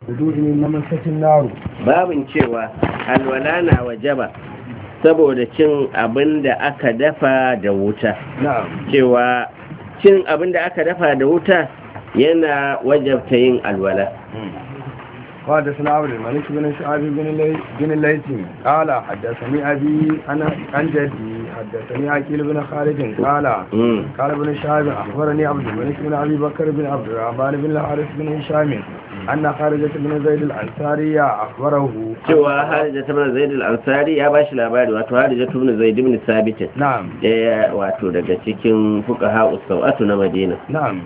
wudu'i min masatin naru. babin cewa alwala na wajaba saboda cin abin da aka dafa da wuta. na'am Cewa cin abin da aka dafa da wuta yana wajabta yin alwala. حدثنا عبد الملك بن شعيب بن الليثي قال حدثني أبي أنا عن جدي حدثني عقيل بن خالد قال ابن شعيب أخبرني عبد الملك بن أبي بكر بن عبد الرحمن بن الحارث بن هشام أن خارجة بن زيد الأنصاري أخبره cewa Harija ibn Zaid al-Ansari ya bashi labari, wato Harija ibn Zaid ibn Sabit, na'am wato daga cikin fuqaha us-sawatu na Madina, na'am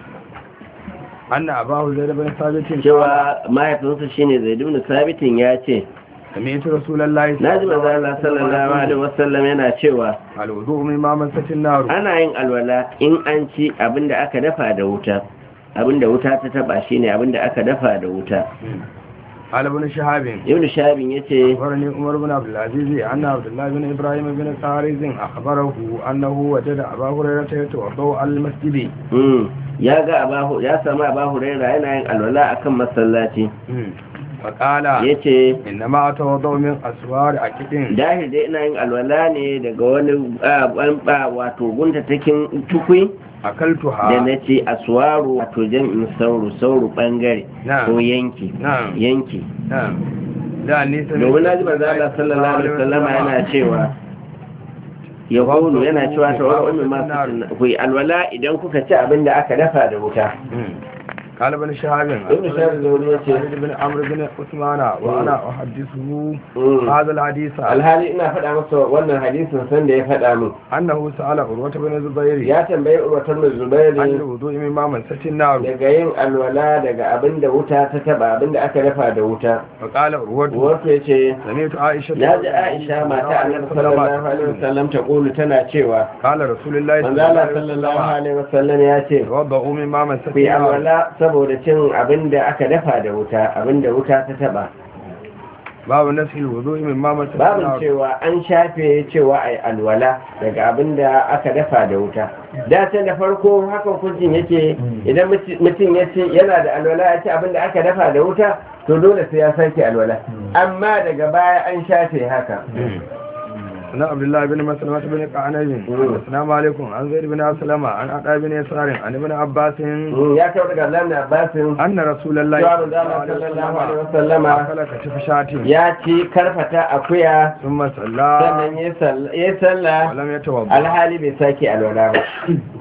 anna abahu zaid ibn sabit cewa mahaifinsa shine Zaid ibn Sabit ya ce sami'tu rasulullahi naji manzo Allah sallallahu alaihi wasallam yana cewa al-wudu'u min masatin nar. ana yin alwala in an ci abinda aka dafa da wuta, abinda wuta ta taba shine abinda aka dafa da wuta. قال ابن شهاب ibn Shahabin yace أخبرني عمر بن عبد العزيز أن عبد الله بن إبراهيم بن قارز أخبره أنه وجد أبا هريرة يتوضأ على المسجد. ya ga ya samu Abu Hurairah yana yin alwala akan masallaci. فقال yace إنما أتوضأ من أسوار أكدين. dahil dai ina yin alwala ne daga wani wato gunta takin tukui da أكلتها. na ce aswaru wato jam'in sauru bangare نعم ko yanki نعم yanki. نعم لا نيسا domin na ji manzo Allah sallallahu alaihi wasallam yana cewa ya kulu yana cewa ta wani masu ku yi alwala idan kuka ci abin da aka dafa da wuta. قال ابن شهاب ابن شهاب زوري yace بن عمرو بن عثمان وأنا أحدثه هذا الحديث alhali ina faɗa masa wannan hadisin san da ya faɗa min أنه سأل عروة بن الزبير ya tambayi Urwatar da Zubairi عن الوضوء من مسة النار. daga yin alwala daga abin da wuta ta taba, abin da aka dafa da wuta. فقال عروة Wato yace سمعت عائشة na ji Aisha mata Annabi sallallahu alaihi wasallam ta kulu tana cewa قال رسول الله manzo Allah sallallahu alaihi wasallam ya ce توضؤوا من مسة ku yi النار. alwala saboda cin abin da aka dafa da wuta, abin da wuta ta taba. باب نسخ الوضوء من مسة Babin النار. cewa an shafe cewa ai alwala daga abin da aka dafa da wuta. Da can da farko haka hukuncin yake, idan mutum ya ce yana da alwala ya ce abin da aka dafa da wuta, to dole sai ya sake alwala. Amma daga baya an shafe haka. أنا عبد الله بن مسلمة بن قعنب السلام عليكم عن زيد بن أسلم عن عطاء بن يسار عن ابن عباس Ya kawo daga Allah na Abbasin أن رسول الله cewa manzo Allah sallallahu alaihi wasallama أكل كتف شاة ya ci karfata akuya ثم صلى sannan ya sallah ولم يتوضأ. alhali bai sake alwala ba.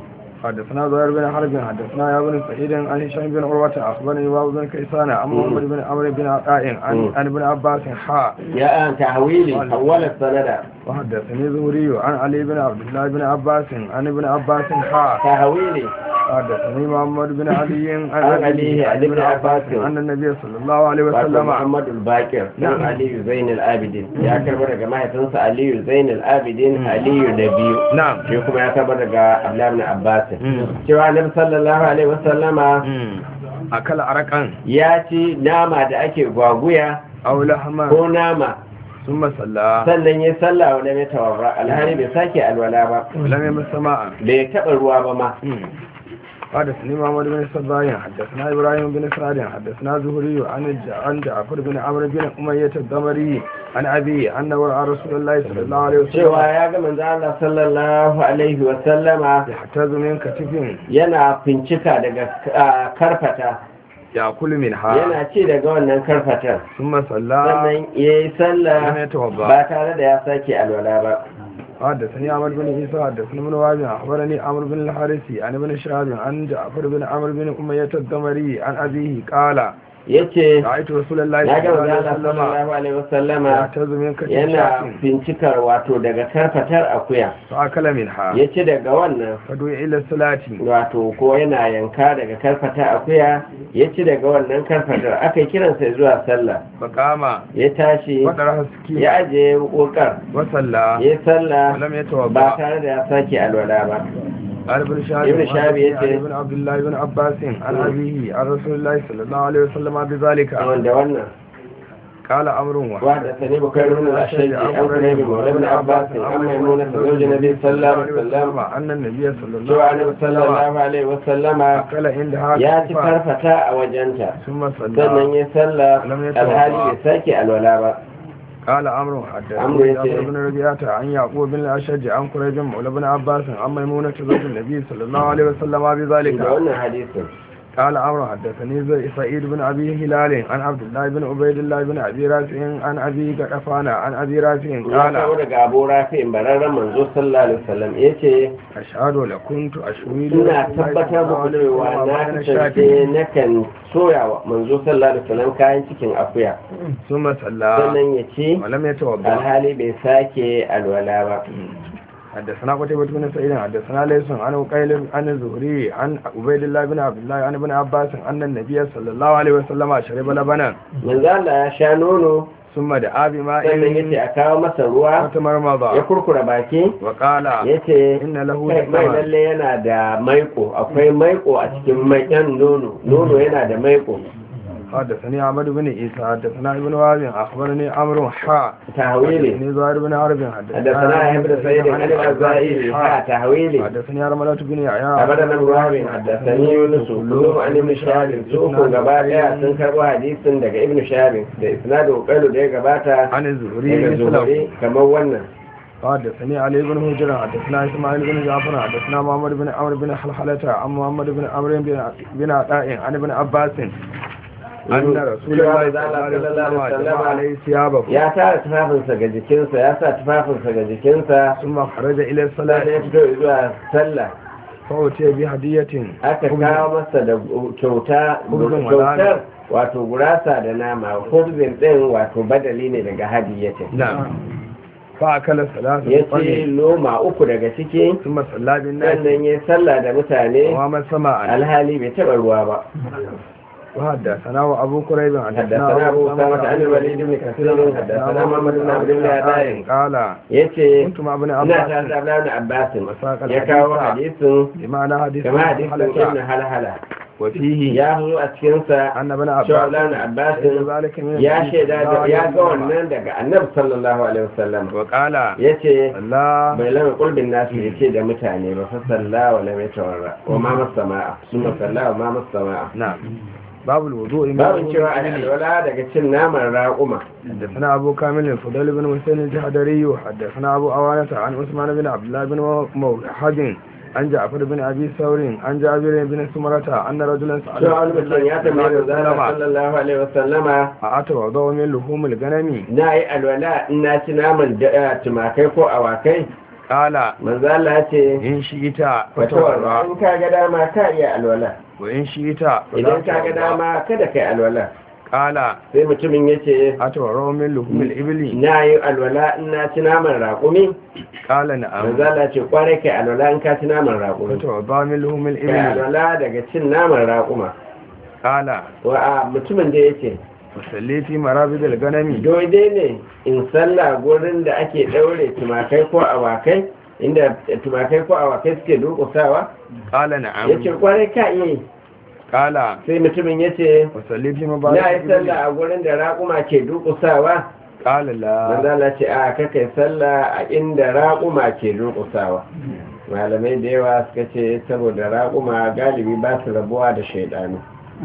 حدثنا زهير بن حرب حدثنا يا بن سعيد عن هشام بن عروة أخبرني وابو بن كيسان عن محمد بن عمرو بن عطاء عن ابن عباس حاء. ya an tahwili awwal sanada وحدثني زهري عن علي بن عبد الله بن عباس عن ابن عباس حاء. tahwili حدثني محمد بن علي عن علي عن ابن عباس أن النبي صلى الله عليه wato وسلم Muhammad al-Baqir dan Aliyu Zainul Abidin ya karbo daga mahaifinsa Aliyu Zainul Abidin Aliyu da biyu. نعم Shi kuma ya karbo daga Abdullah ibn Abbas cewa Annabi sallallahu alaihi wasallama أكل عرقا ya ci nama da ake gwaguya أو لحما ko nama ثم صلى sannan ya sallah wanda mai tawarra alhali bai sake alwala ba, ولم يمس ماء. bai taɓa ruwa ba ma. حدثني محمد بن الصباح حدثنا إبراهيم بن سعد حدثنا زهري عن جعفر بن عمرو بن أمية الدمري عن أبي أنه رأى رسول الله صلى الله عليه cewa وسلم ya ga manzo Allah sallallahu alaihi wa sallama يحتاز من كتف yana fincika daga karfata, يأكل منها yana ci daga wannan karfatar, ثم صلى sannan yayi sallah لم يتوضأ. ba tare da ya sake alwala ba. حدثني عمرو بن عيسى حدثني ابن وهب أخبرني عمرو بن الحارثي عن ابن شهاب عن جعفر بن عمرو بن أمية الدمري عن أبيه قال yace رأيت رسول الله ya صلى ga الله manzo عليه Allah وسلم sallallahu alaihi wa sallama يحتاز من كتف yana شاة fincikar wato daga karfatar akuya, فأكل منها ya ci daga wannan فدعي إلى الصلاة wato ko yana yanka daga karfata akuya, ya ci daga wannan karfatar aka kiransa zuwa sallah, فقام ya tashi وطرح السكين ya ajiye wukar وصلى ya sallah ولم ba يتوضأ. tare da ya sake alwala ba. قال ابن شهاب ابن شهاب وحدثني يتي- علي بن عبد الله بن عباس عن أبيه عن رسول الله صلى الله عليه وسلم بذلك. wanda wannan قال عمرو وحدثني بكير بن الأشج عن قريب مولى بن عباس عن ميمونة زوج النبي صلى الله عليه وسلم أن النبي صلى الله cewa عليه annabi sallallahu alaihi wasallama أكل عندها ya ci كفا farfata a wajenta ثم sannan صلى ya sallah Lam ya alhali tawadda. bai sake alwala ba قال عمرو عمرو حدثني يتي- جعفر بن ربيعة عن يعقوب بن الأشج عن قريب مولى بن عباس عن ميمونة زوج النبي صلى الله عليه وسلم da بذلك wannan hadisin قال عمرو حدثني سعيد بن أبي هلال عن عبد الله بن عبيد الله بن أبي رافع عن أبي غطفان عن أبي رافع ya قال kawo daga abu rafi bararren manzo sallallahu alaihi wasallam ya ce أشهد لكنت أشهد ina tabbatar muku cewa na kasance nakan soya wa manzo sallallahu alaihi wasallam kayan cikin akuya ثم صلى sannan ya ci ولم يتوضأ alhali bai sake alwala ba حدثنا قتيبة بن سعيد حدثنا ليس عن وقيل عن الزهري عن عبيد الله بن عبد الله عن ابن عباس أن النبي صلى الله عليه وسلم شرب لبنا manzo Allah ya sha nono ثم دعا بماء sannan ya ce a kawo masa ruwa ya فتمرمض kurkura baki وقال ya ce إن له mai دسما lalle yana da maiko akwai maiko a cikin maiƙen nono yana da maiko حدثني عمرو بن عيسى حدثنا ابن وهب أخبرني عمرو حاء tahwili حدثني زهير بن حرب حدثنا يحيى بن سعيد عن الغزائي tahwili حدثني رملة بن يحيى أبدا ابن وهب حدثني يونس كلهم عن ابن شهاب سوق gaba daya sun karbo hadisin daga ibn shahab da isnadu qailu da ya gabata عن daga الزهري مثله zuhuri kamar wannan حدثني علي بن هجرة حدثنا إسماعيل بن جعفر حدثنا محمد بن عمرو بن حلحلة عن محمد بن عمرو بن عطاء عن ابن عباس أن رسول الله صلى الله عليه وسلم عليه ثيابه ya tara tufafinsa ga jikinsa ya sa tufafinsa ga jikinsa ثم خرج إلى sannan ya الصلاة fito zuwa sallah فأتي بهدية aka kawo masa da kyauta Hurzun kyautar wato gurasa da nama hurzin din wato badali ne daga hadiyatin نعم فأكل ثلاثة ya ce طعام loma uku daga ciki ثم صلى بالناس sannan ya sallah da mutane وما سماء alhali bai taɓa ruwa ba وحدثنا أبو كريب حدثنا أبو أسامة عن الوليد بن كثير حدثنا محمد بن عبد الله دائم قال yace كنت مع ابن ina عباس tare da Abdullahi Abbas وساق ya kawo الحديث hadisin بمعنى حديث kama hadisin حلقة ibn halhala وفيه ya zo a cikinsa أن ابن cewa عباس Abdullahi Abbas ذلك من ya النبي shaida صلى الله da ya عليه ga وسلم. wannan daga annabi sallallahu alaihi wasallam وقال yace الله bai lama kulbin nasu yace da mutane ba fa sallah wa lam yatawarra wa ma masama'a summa sallah wa ma masama'a نعم باب الوضوء من babu وضوء cewa a الإبل. alwala daga cin naman raƙuma حدثنا أبو كامل الفضيل بن حسين الجحدري حدثنا أبو أوانة عن عثمان بن عبد الله بن موحد عن جعفر بن أبي ثور عن جابر بن سمرة أن رجلا سأل cewa wani mutum ya tambaye da zara sallallahu alaihi wasallama أتوضأ من لحوم الغنم na yi alwala in na ci naman tumakai ko awakai قال manzo Allah ya ce إن شئت fatawarwa فتوضأ in ka ga dama ka iya alwala وإن شئت idan ka ga dama kada kai alwala قال sai mutumin ya ce أتوضأ من لحوم الإبل na yi alwala in na ci naman raƙumi قال manzo نعم Allah ya ce kwarai kai alwala in ka ci naman raƙumi فتوضأ من لحوم kai الإبل alwala daga cin naman raƙuma قال wa mutumin da ya ce وصلي في مرابض الغنم daidai ne in sallah gurin da ake daure tumakai ko awakai inda tumakai ko awakai suke durƙusawa قال ya نعم ce kwarai ka iya yi قال sai mutumin ya ce وصلي في na مبارك yi sallah a gurin da raƙuma ke durƙusawa قال لا manzala ce a kakai sallah a inda raƙuma ke durƙusawa malamai da yawa suka ce saboda raƙuma galibi ba su rabuwa da shaidanu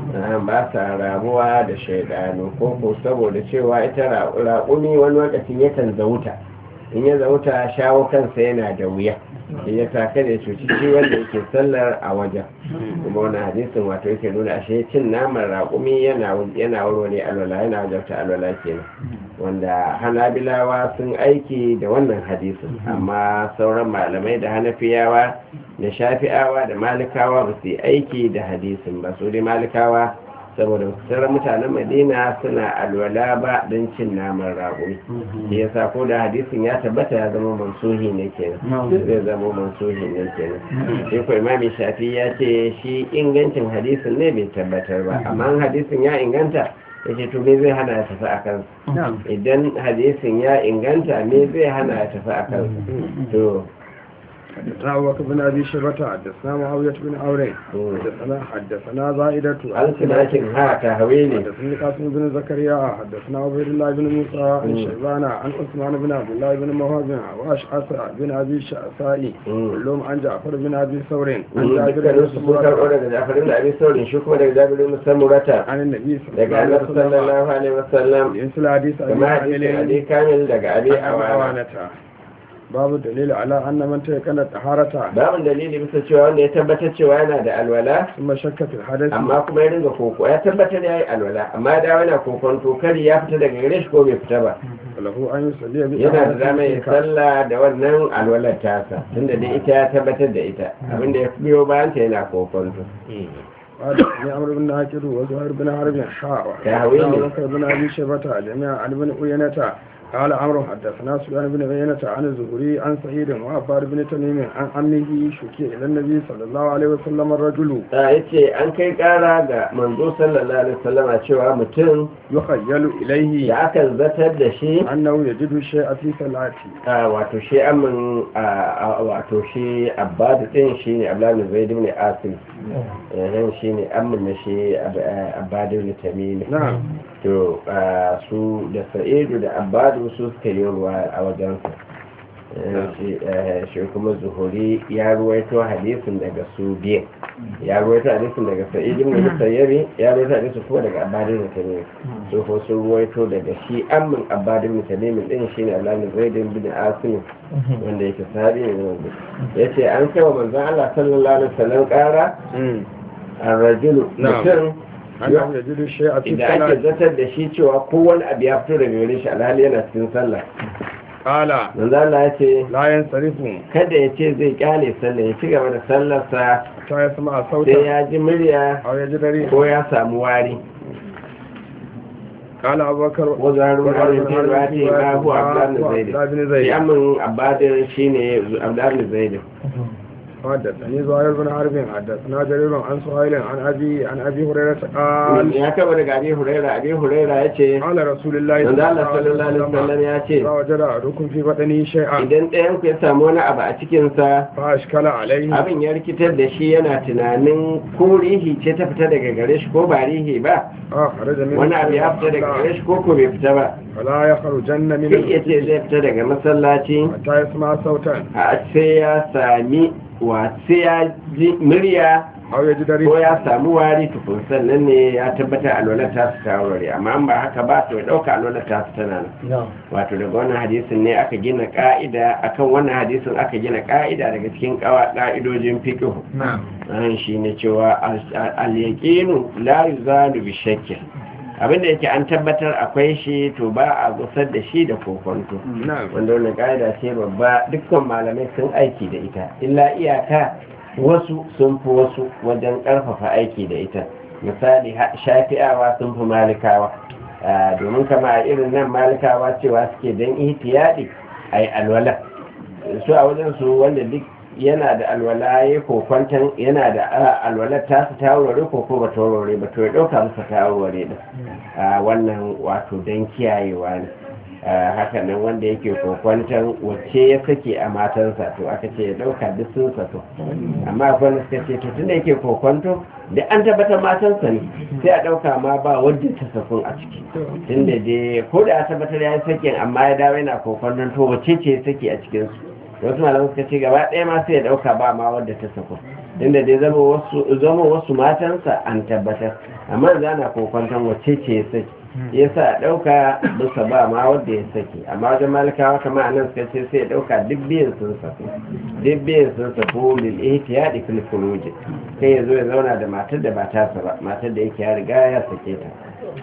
ba sa rabuwa da shaidanu ko saboda cewa ita raƙumi wani lokacin yakan zauta in ya zauta shawo kansa yana da wuya ya taka da cuci shi wanda yake sallar a wajen kuma wani hadisin wato yake nuna ashe cin naman raƙumi yana warware alwala yana wajabta alwala kenan wanda hanabilawa sun aiki da wannan hadisin amma sauran malamai da hanafiyawa da shafi'awa da malikawa ba su yi aiki da hadisin ba su dai malikawa saboda sauran mutanen madina suna alwala ba don cin naman raƙumi shi yasa ko da hadisin ya tabbata ya zama mansuhi ne kenan zai zama mansuhi ne kenan sai ko imami shafi ya ce shi ingancin hadisin ne bai tabbatar ba amma hadisin ya inganta ya ce to me zai hana ya tafi a kansa idan hadisin ya inganta me zai hana ya tafi a kansa to حدثنا أبو بكر بن أبي شيبة حدثنا معاوية بن عمرو حدثنا زائدة an sinakin ha ta hawe ne حدثني قاسم بن زكريا حدثنا عبيد الله بن موسى عن شيبان عن عثمان بن عبد الله بن مهاجر وأشعث بن أبي شعثاء كلهم عن جعفر بن أبي ثور عن جابر بن karɓo daga jafarin da abin saurin shi kuma daga jabirin musammurata عن النبي صلى daga الله عليه annabi وسلم sallallahu alaihi wasallam مثل حديث kama hadisin abi kamil daga abi awana أوانته باب الدليل على أن من تيقن طهارته babin dalili bisa cewa wanda ya tabbatar cewa yana da alwala ثم شك في الحدث amma kuma ya ringa koko ya tabbatar ya yi alwala amma da yana kokon to kari ya fita daga gare shi ko bai fita ba وله أن يصلي yana da dama ya sallah da wannan alwalar tasa tunda dai ita ya tabbatar da ita abinda ya biyo bayan ta yana kokon to حدثني عمرو بن ناكر وزهير بن حرب حاء تهويل. وحدثنا بكر بن ابي شيبه جميعا عن ابن عيينة قال عمرو حدثنا سفيان بن عيينة عن الزهري عن سعيد وعباد بن تميم عن عمه شكي الى النبي صلى الله عليه وسلم الرجل yace an kai kara ga manzo sallallahu alaihi wasallam cewa mutum يخيل اليه da aka zatar da shi انه يجد شيء في صلاته wato shi amin wato shi abbadu din shi ne abdullahi zaid ibn asim shi ne amin na shi abbadu ibn tamim نعم to su da sa'idu da abbadu su suka yi ruwa a wajensa shi kuma zuhuri ya ruwaito hadisin daga su biyan ya ruwaito hadisin daga sa'idu ibn musayyari ya ruwaito hadisin kuma daga abbadu ibn tamim su ko sun ruwaito daga shi amin abbadu ibn tamim din shi ne abdullahi zaid ibn asim wanda yake sahabi ne wanda yace an kai wa manzon Allah sallallahu alaihi wasallam kara ar-rajulu mutum انه يجد شيء في idan ake صلاته zartar da shi cewa kowane abu ya fito daga gare shi alhali yana cikin sallah قال manzo Allah ya ce لا ينصرف kada ya ce zai kyale sallah ya ci gaba da sallarsa حتى يسمع sai صوتا ya ji murya او يجد ريحا ko ya samu wari قال ابو بكر wazarin harin cewa ce ma hu abdullahi بن zaid زيد shi amin abadin shine abdullahi zaid حدثني زهير بن حرب حدثنا جرير عن سهيل عن ابي هريره قال ya kaba daga abi huraira yace قال رسول الله manzo Allah sallallahu alaihi wasallam ya ce إذا وجد أحدكم في بطنه شيئا idan ɗayan ku ya samu wani abu a cikin sa فأشكل عليه abin ya rikitar da shi yana tunanin ko rihi ce ta fita daga gare shi ko ba rihi ba خرج منه wani abu ya fita daga gare shi ko bai fita ba فلا يخرجن من kai ya ce zai fita daga masallaci حتى يسمع صوتا a sai ya sami sai ya ji murya أو يجد ko ya ريحا samu wari tukun sannan ne ya tabbata alwalar ta su tawarware amma an ba haka ba to ya ɗauka alwalar ta su tana nan wato daga wannan hadisin ne aka gina ka'ida akan wannan hadisin aka gina ka'ida daga cikin ka'idojin fiqh نعم an shi ne cewa al-yaqinu la yuzalu bi shakkin abinda yake an tabbatar akwai shi to ba a gusar da shi da kokonto نعم wanda wannan ka'ida ce babba dukkan malamai sun aiki da ita illa iyaka wasu sun fi wasu wajen karfafa aiki da ita misali shafi'awa sun fi malikawa domin kama a irin nan malikawa cewa suke don ihtiyadi a yi alwala su a wajen su wanda duk yana da alwala ya kokwantan yana da alwala ta su tawarware ko ba tawarware ba to ya ɗauka masa tawarware da wannan wato don kiyayewa ne hakanan wanda yake kokwantan wacce ya sake a matansa to aka ce ya ɗauka duk sun sato amma akwai wanda suka ce to tun da yake kokwanto da an tabbatar matansa ne sai a ɗauka ma ba wadda ta sakun a ciki tun da dai ko da a tabbatar ya yi sakin amma ya dawo yana kokwanton to wacce ce ya sake a cikinsu wasu malaman suka ce gaba ɗaya ma sai ya ɗauka ba ma wadda ta sako inda dai zama wasu matansa an tabbatar amma za na kokwanton wacce ce ya saki ya sa ɗauka bisa ba ma wadda ya saki amma wajen malikawa kama a nan suka ce sai ya ɗauka duk biyan sun sako duk biyan sun sako lil ihtiyadi fil furuj kai ya zo ya zauna da matar da ba tasa ba matar da yake ya riga ya sake ta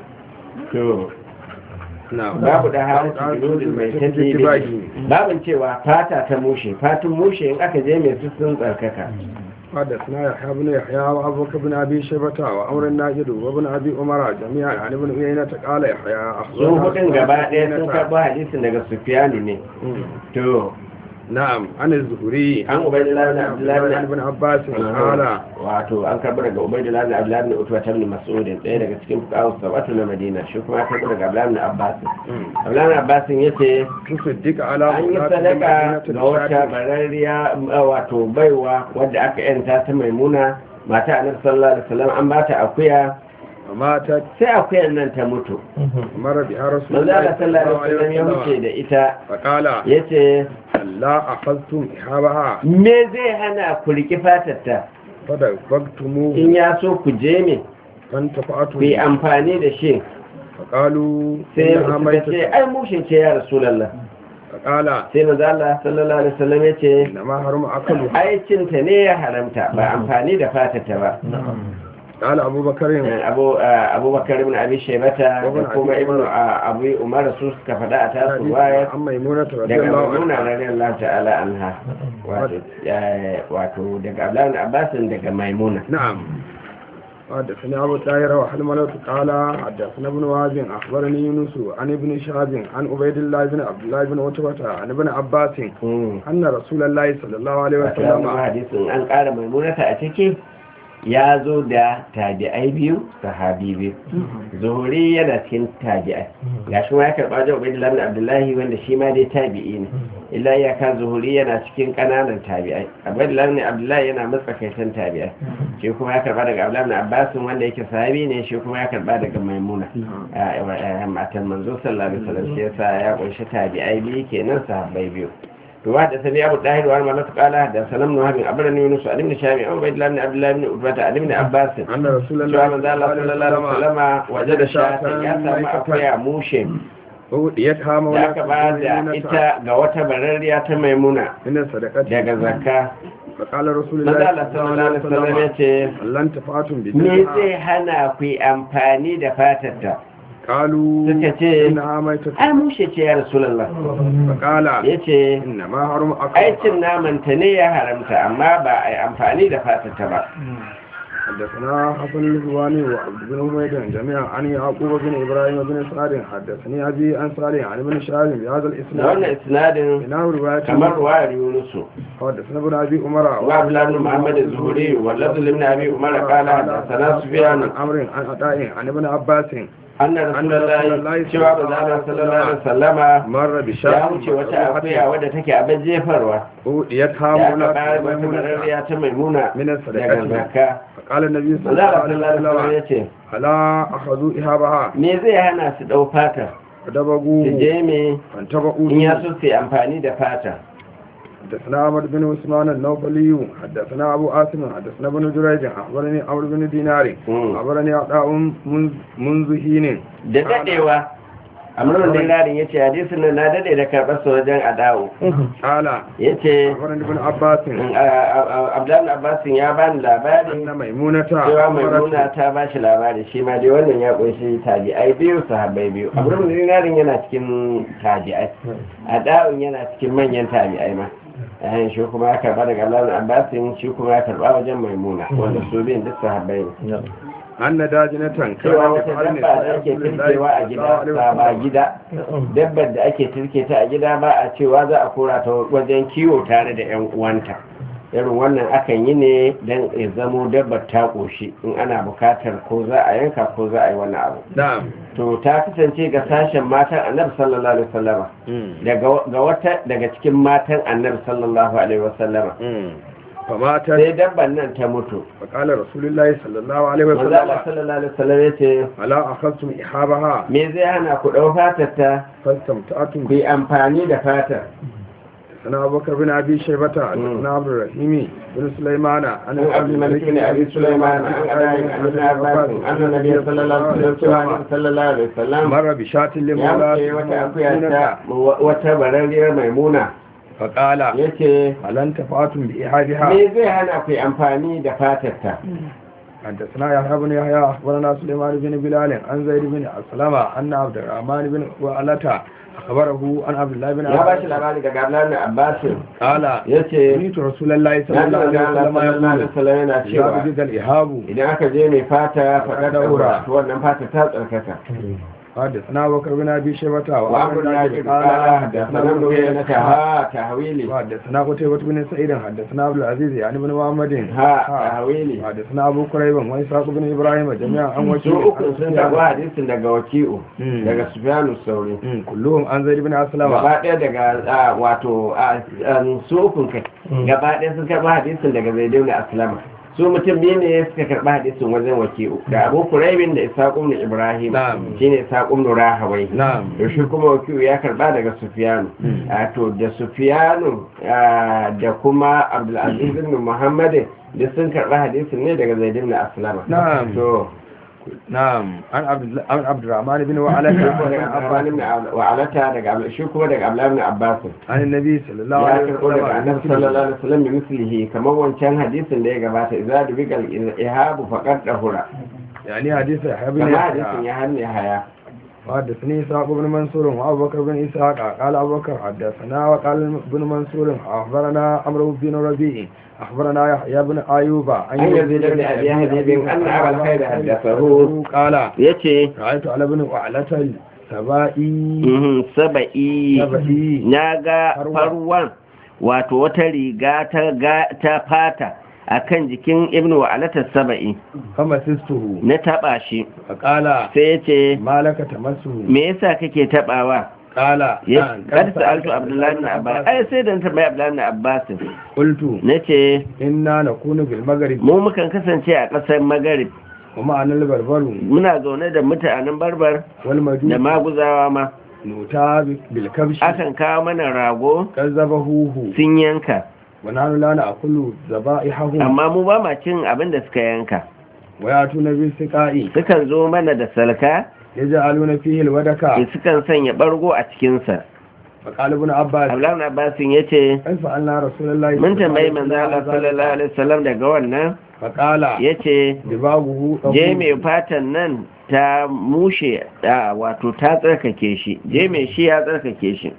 to babu da halittu bilodin mai tafi babin cewa fata ta mushe fatun mushe in aka je mai sun tsarkaka حدثنا يحيى بن يحيى وابو بكر بن ابي شيبه وعمر الناجد وابن ابي عمر جميعا عن ابن عيينة قال يحيى sun hudun gaba ɗaya sun karɓi hadisin daga sufiyani ne to نعم عن الزهري عن عبيد الله بن عبد الله بن عباس قال wato an karbi daga ubaidullah ibn abdullah ibn utba ibn mas'ud ɗaya daga cikin fuqaha sab'atu na madina shi kuma ya karbi daga abdullah ibn abbas abdullah ibn abbas yace tusaddiq ala an yi sadaka ga wata barariya wato baiwa wadda aka yanta ta maimuna mata annabi sallallahu alaihi wasallam an bata akuya mata sai akuyan nan ta mutu mara bi manzo Allah sallallahu alaihi wasallam ya wuce da ita faqala yace la akhadtum ihabaha me zai hana ku riki fatarta fada faktumu in ya so ku je me kan tafatu ku yi amfani da shi faqalu sai suka ce ai mushin ce ya rasulullah faqala sai manzo Allah sallallahu alaihi wasallam yace inma haruma akalu ai cinta ne ya haramta ba amfani da fatarta ba قال أبو بكر أبو بكر بن أبي شيبة وكما ابن أبي عمر سوس كفداء تاس رواية عن ميمونة رضي الله عنها رضي الله تعالى عنها واتو دق أبلان عباس دق ميمونة نعم حدثني أبو الطاهر وحلملة قال حدثنا ابن وهب أخبرني يونس عن ابن شهاب عن عبيد الله بن عبد الله بن عتبة عن ابن عباس أن رسول الله صلى الله عليه وسلم حديث أن قال ميمونة أتكي ya zo da tabi'ai biyu sahabi biyu zuhuri yana cikin tabi'ai ga shi ma ya karɓa da ubaidullah ibn abdullahi wanda shi ma dai tabi'i ne illa ya ka zuhuri yana cikin ƙananan tabi'ai ubaidullah ibn abdullahi yana matsakaitan tabi'ai shi kuma ya karɓa daga abdullahi ibn abbas wanda yake sahabi ne shi kuma ya karɓa daga maimuna matan manzo sallallahu alaihi wasallam shi yasa ya kunshi tabi'ai biyu kenan sahabbai biyu وواحد سمي أبو الطاهر وعلم الله قال ده سلام نوهب أبرني يونس علي بن شامي أو عبيد الله بن عبد الله بن عتبة علي بن عباس أن رسول الله صلى الله عليه وسلم وجد شاة يسمى أخويا موشم يتها مولا ذاك بعد إتا قوة بررية ميمونة من الصدقات ذاك زكاة فقال رسول الله صلى الله عليه وسلم لن تفعتم بدنها ميزي هنا في أمفاني دفاتتا قالوا إنها ميتة ai mushe ce ya rasulullah faqala yace inna ma harum aikin naman ta ne ya haramta amma ba ai amfani da fatarta ba حدثنا حسن الزواني وعبد بن حميد جميعا عن يعقوب بن ابراهيم بن سعد حدثني ابي عن صالح عن ابن شهاب بهذا الاسناد wannan isnadin kamar ruwayar Yunus حدثنا ابن ابي عمر وعبد الله بن محمد الزهري واللفظ لابن ابي عمر قال حدثنا سفيان عن عمرو عن عطاء عن ابن عباس أن رسول الله cewa manzo sallallahu alaihi wasallama مر ya بشاة wuce wata akuya wadda take abin jefarwa يتها ya مولا bayar wata barariya ta maimuna من daga الصدقات zakka فقال النبي صلى manzo الله sallallahu عليه alaihi wasallam وسلم yace ألا أخذوا إهابها me zai hana su dau fata su فدبغوا je me فانتبعوا in ya so su yi amfani da fata حدثنا عمرو بن عثمان النوفلي حدثنا أبو عاصم حدثنا ابن جريج أخبرني عمرو بن دينار أخبرني عطاء منذ حين da dadewa amrun dinarin yace hadisin nan na dade da karbar sa wajen adawo قال yace أخبرني ابن عباس Abdullahi Abbas ya bani labari أن ميمونة cewa maimuna ta ba shi labari shi ma dai wannan ya kunshi tabi'ai biyu sahabbai biyu amrun dinarin yana cikin tabi'ai adawun yana cikin manyan tabi'ai ma shi kuma ya karba daga Abdullahi Abbas shi kuma ya karba wajen maimuna wanda su biyun duk sahabbai ne أن داجنة cewa wata dabba da ake turkewa a gida ba gida dabbar da ake turke ta a gida ba a cewa za a kora ta wajen kiwo tare da yan uwanta irin wannan akan yi ne don ya zamo dabbar ta koshi in ana bukatar ko za a yanka ko za a yi wani abu نعم to ta kasance ga sashen matan annabi sallallahu alaihi wasallama ga wata daga cikin matan annabi sallallahu alaihi wasallama فمات sai dabban nan ta mutu فقال رسول الله صلى الله عليه manzo وسلم Allah sallallahu alaihi wasallam yace ألا أخذتم إحابها me zai hana ku dau fatar ta فاستمتعتم ku yi amfani da fatar أنا أبو بكر بن أبي شيبة أنا عبد الرحيم بن سليمان أنا عبد الملك بن ابي سليمان عن ابن عباس ان النبي صلى الله عليه وسلم مر بشاة ya لمولاه ce wata akuya ta wata barariyar maimuna فقال yace ألن تفعتم بإحابها me zai hana ku yi amfani da fatar ta حدثنا يحيى بن يحيى أخبرنا سليمان بن بلال عن زيد بن أسلم أن عبد الرحمن بن وعلة أخبره عن عبد الله بن ya ba shi labari daga Abdullahi Abbas قال yace سمعت رسول الله صلى ya الله ga عليه Allah وسلم sallallahu alaihi يقول wasallam yana إذا cewa وجد الإهاب idan aka je mai fata faɗa daura to wannan fata ta tsarkaka حدثنا أبو بكر بن أبي شيبة وعمر الناجد قال حدثنا ابن عيينة تهويلي حدثنا قتيبة بن سعيد حدثنا عبد العزيز يعني بن محمد تهويلي حدثنا أبو كريب وإسحاق بن إبراهيم جميعا عن su uku sun karɓi hadisin daga waki'u daga Sufyanu Sauri كلهم عن زيد بن أسلم gaba ɗaya daga wato su ukun kai gaba ɗaya sun karɓi hadisin daga Zaid ibn Aslama su mutum biyu ne suka karɓi hadisin wajen waki'u da Abu Kuraibin da Ishaq ibn Ibrahim shine Ishaq ibn Rahawai da shi kuma waki'u ya karɓa daga Sufyanu to da Sufyanu da kuma Abdul Aziz ibn Muhammad da sun karɓi hadisin ne daga Zaid ibn Aslama to نعم عن عبد الرحمن بن وعلة وعلتا daga shi kuma daga Abdullah ibn Abbas عن النبي صلى الله عليه وسلم sallallahu alaihi wasallam mislihi kamar wancan hadisin da ya gabata idza dubigal ihabu faqad dahura يعني حديث يحيى بن kamar hadisin ya hanne haya حدثني إسحاق بن منصور وأبو بكر بن إسحاق قال أبو بكر حدثنا وقال بن منصور أخبرنا عمرو بن ربيع أخبرنا يحيى بن أيوب أن يزيد بن أبي هذيب أن أبا الخير حدثه قال يتي رأيت على بن وعلة سبائي naga farwan wato wata riga ta fata akan jikin ibnu wa'alatar saba'i kama sistuhu na taba shi kala sai yace malaka tamassu me yasa kake tabawa kala kad sa'altu abdullahi ibn abbas ai sai dan tambayi abdullahi ibn abbas qultu nace inna nakunu bil maghrib mu mukan kasance a kasar maghrib kuma anil barbaru muna zaune da mutanen barbar wal majus da maguzawa ma nuta bil kabshi akan kawo mana rago kazzabahu sun yanka ونحن لا نأكل ذبائحهم amma mu ba ma cin abin da suka yanka ويأتون بالسقاء sukan zo mana da salka يجعلون فيه الودكا sukan sanya bargo a cikin sa فقال ابن عباس Abdullah ibn Abbas yace كيف أن رسول الله mun tambayi manzo Allah sallallahu alaihi wasallam daga wannan فقال yace دباغه je mai fatan nan ta mushe wato ta tsarkake shi je mai shi ya tsarkake shi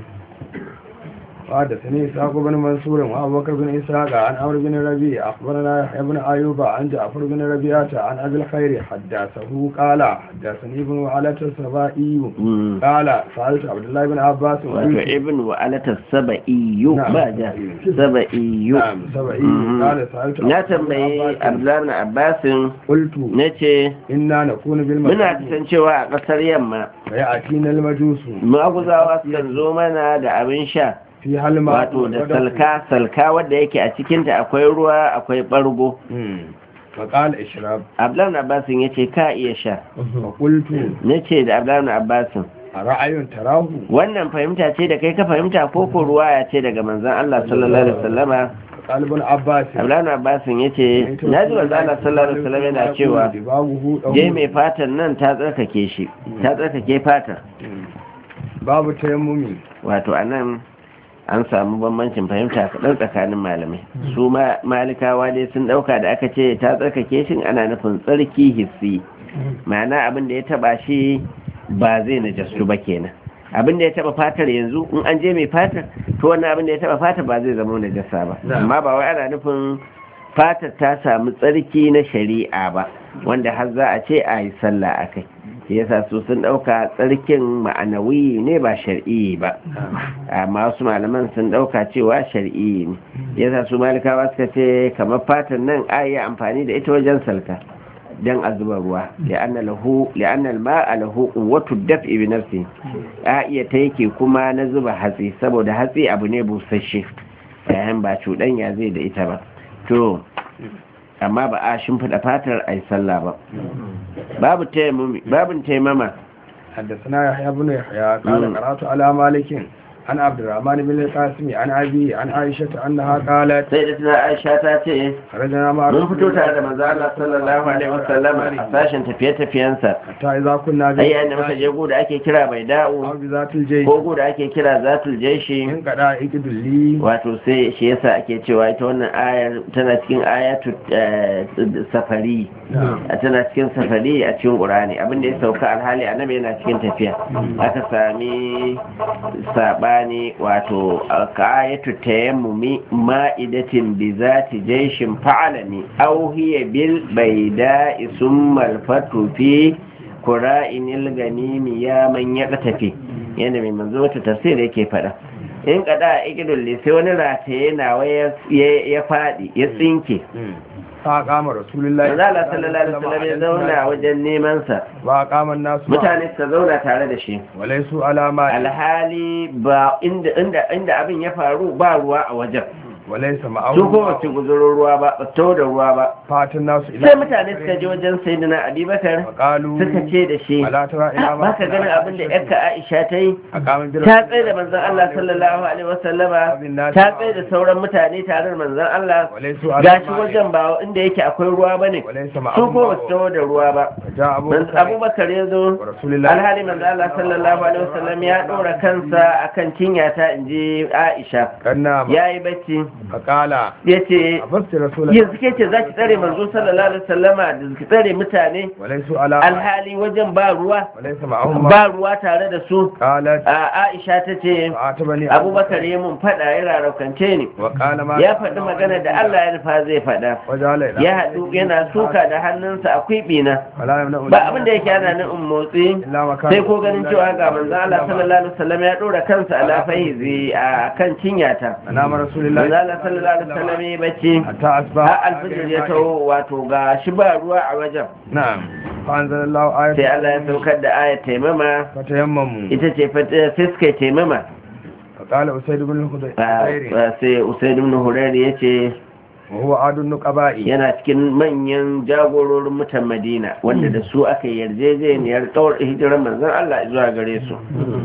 حدثني إسحاق بن منصور وأبو بكر بن إسحاق عن عمرو بن ربيع أخبرنا يحيى بن أيوب عن جعفر بن ربيعة عن أبي الخير حدثه قال حدثني ابن وعلة السبائي قال سألت عبد الله بن عباس ابن وعلة السبائي ما جاء سبائي نعم سبائي قال سألت na tambayi Abdullah ibn Abbas قلت nace إنا نكون بالمدينة muna kasancewa a ƙasar yamma فيأتينا المجوس maguzawa sukan zo mana da abin sha في الماء wato da salka wadda yake a cikinta akwai ruwa akwai bargo فقال اشرب Abdullah ibn Abbas yace ka iya sha فقلت nace da Abdullah ibn Abbas رأي تراه wannan fahimta ce da kai ka fahimta ko ko ruwaya ce daga manzon Allah sallallahu alaihi wasallama قال ابن عباس Abdullah ibn Abbas yace naji manzon Allah sallallahu alaihi wasallam yana cewa je mai fatan nan ta tsarkake shi ta tsarkake fatan babu tayammumi wato anan an samu bambancin fahimta kaɗan tsakanin malamai su malikawa dai sun ɗauka da aka ce ta tsarkake shi ana nufin tsarki hissi ma'ana abin da ya taba shi ba zai najastu ba kenan abin da ya taba fatar yanzu in an je mai fatar to wannan abin da ya taba fatar ba zai zama najasa ba amma ba wai ana nufin fatar ta samu tsarki na shari'a ba wanda har za a ce a yi sallah a kai shi yasa su sun ɗauka tsarkin ma'anawi ne ba shar'i ba amma wasu malaman sun ɗauka cewa shar'i ne yasa su malikawa suka ce kamar fatan nan a yi amfani da ita wajen salka don a zuba ruwa li'anna al-ma'a lahu quwwatu daf'i bi nafsi a iya ta yake kuma na zuba hatsi saboda hatsi abu ne busasshe yayin ba cuɗanya zai da ita ba to amma ba a shimfiɗa fatar a yi sallah ba babin taimama حدثنا يحيى بن يحيى قال قرأت على مالك عن عبد الرحمن بن القاسم عن أبي عن عائشة أنها قالت سيدتنا عائشة تاتي خرجنا مع mun fito tare da manzo Allah sallallahu alaihi wasallam a sashen tafiye-tafiyensa حتى إذا كنا ayyan da muka je gu da ake kira bai da'u أو بذات الجيش ko gu da ake kira zatul jaishi إن قد إكد لي wato sai shi yasa ake cewa ita wannan ayar tana cikin ayatu safari tana cikin safari a cikin Qur'ani abinda ya sauka alhali annabi yana cikin tafiya aka sami sabani wato ayatu tayammumi ma'idatin bi zati jaishin fa'alani aw hiya bil bayda'i summa al-fatu fi kura'inil ganimi ya man ya tafi yana mai manzo ta tafsir yake fada in kada a igidul sai wani rataye nawa ya fadi ya tsinke fa kama rasulullahi manzo Allah sallallahu alaihi wasallam ya zauna wajen neman sa ba kaman nasu mutane suka zauna tare da shi walaisu alama alhali ba inda abin ya faru ba ruwa a wajen walaisa ma'awu su kuma su guzurin ruwa ba ba to da ruwa ba fatin nasu sai mutane suka je wajen sayyidina Abubakar suka ce da shi ba ka ganin abin da yarka Aisha ta yi ta tsaye da manzon Allah sallallahu alaihi wasallama ta tsaye da sauran mutane tare da manzon Allah gashi wajen ba inda yake akwai ruwa bane su kuma su to da ruwa ba Abubakar ya zo alhali manzon Allah sallallahu alaihi wasallam ya dora kansa akan cinya ta inji Aisha yayi bacci fakala ya ce yanzu ke ce za ki tsare manzo sallallahu alaihi wasallama da ki tsare mutane alhali wajen ba ruwa tare da su Aisha ta ce Abubakar ya mun fada ya raraukance ni ya faɗi magana da Allah ya nufa zai faɗa ya haɗu yana suka da hannunsa a kwiɓina ba abin da yake ana nan in motsi sai ko ganin cewa ga manzo Allah sallallahu alaihi wasallam ya ɗora kansa a lafahizi a kan cinyata Allah sallallahu alaihi wasallam ya bacci har alfijir ya taho wato ga shi ba ruwa a wajen na'am fa anzalallahu ayatan sai Allah ya saukar da ayat taimama ita ce fiska taimama qala usayd ibn hudayr sai usayd ibn hudayr yace huwa adun nuqaba'i yana cikin manyan jagororin mutan Madina wanda da su aka yarjejeniyar tsawar hijirar manzon Allah zuwa gare su